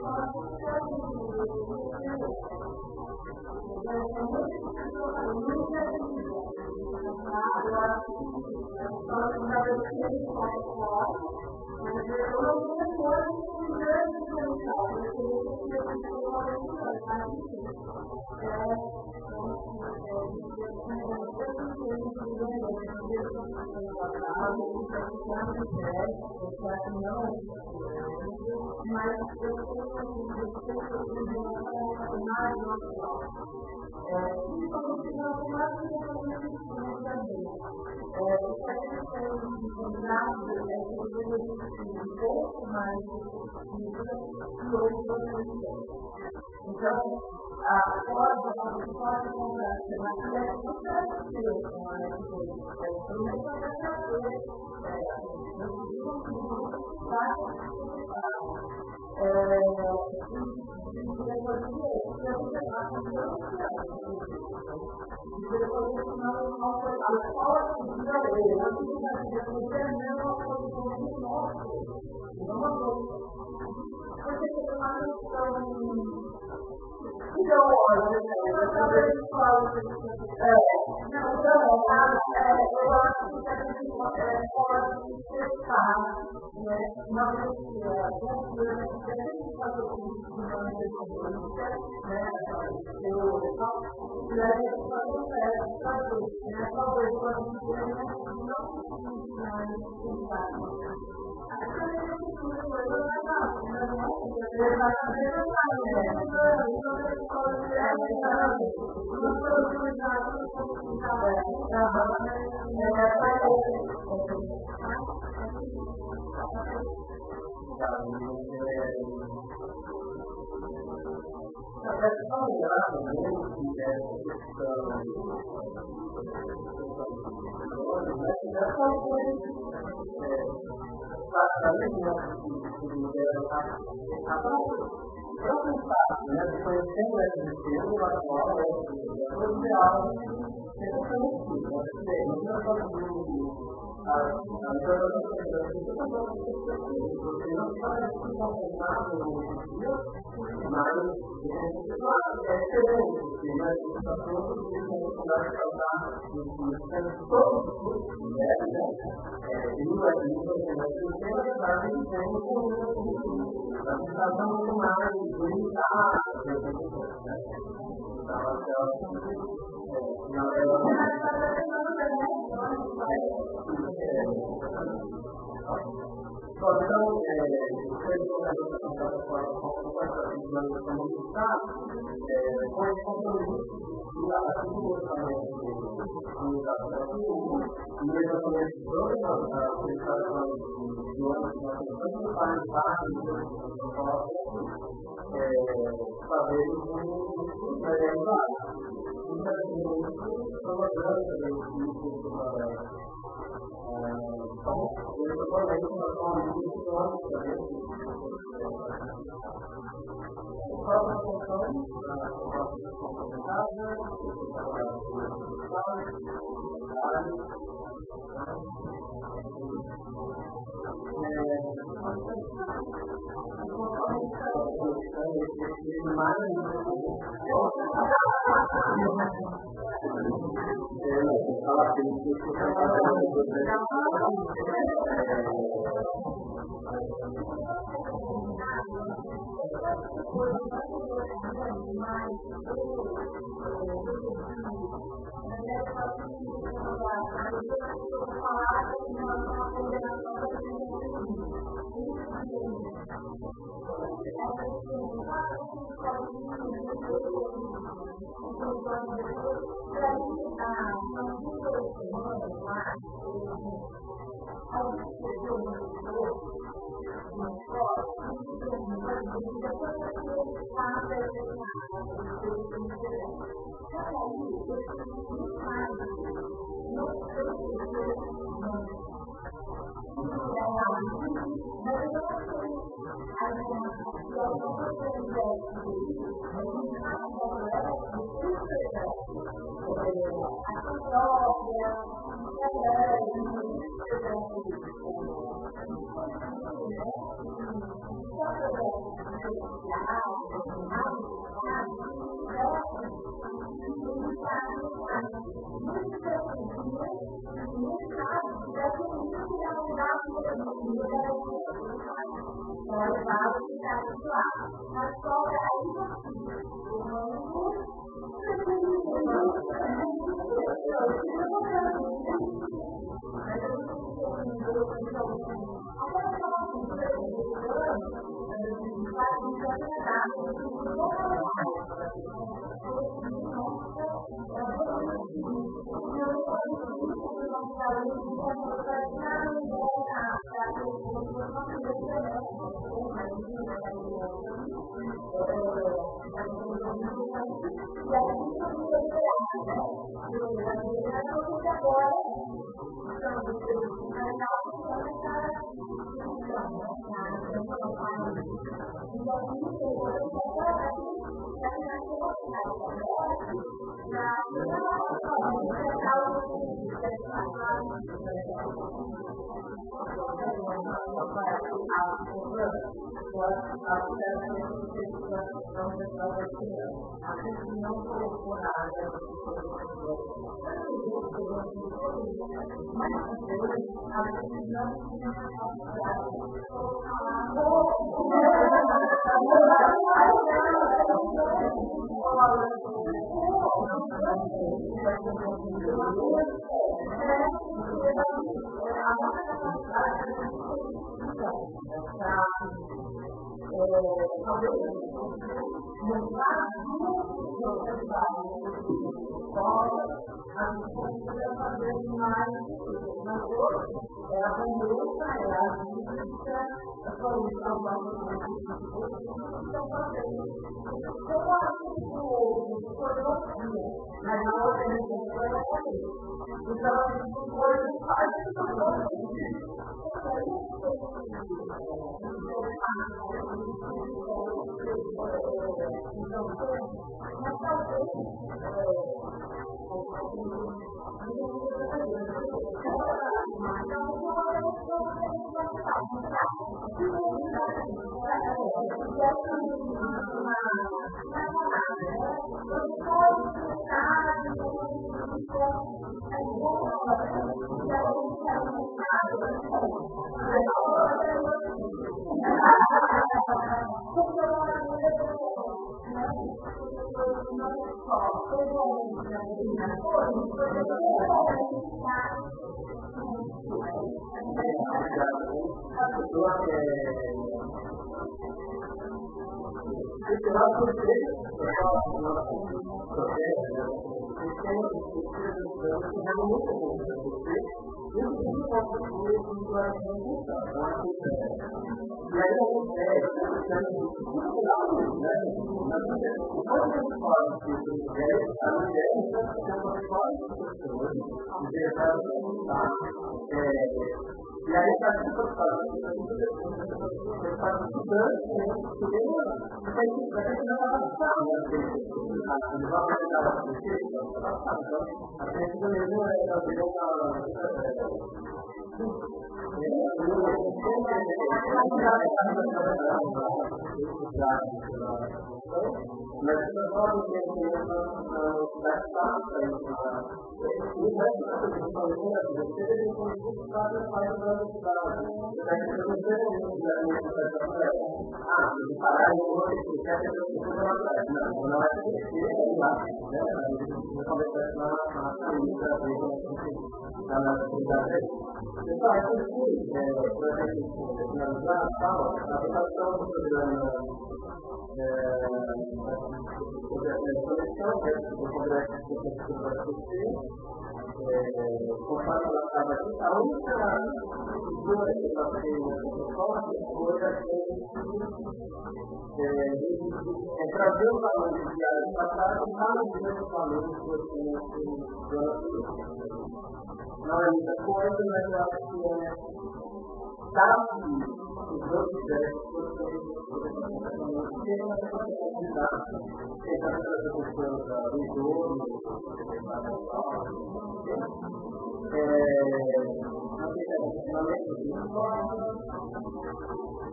Então, a forma como se pode comprar alternativa é muito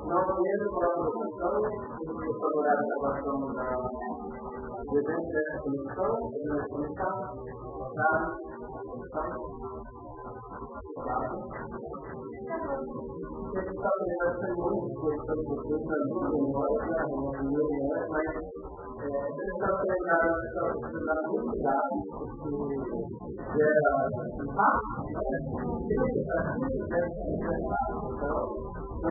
não mesmo para a produção, porque o favorável da aprovação da presente dessa comissão, da comissão, da comissão, que está fazendo muito coisa para você, para mim, mas ele está fazendo muito dado, porque gera impacto, então,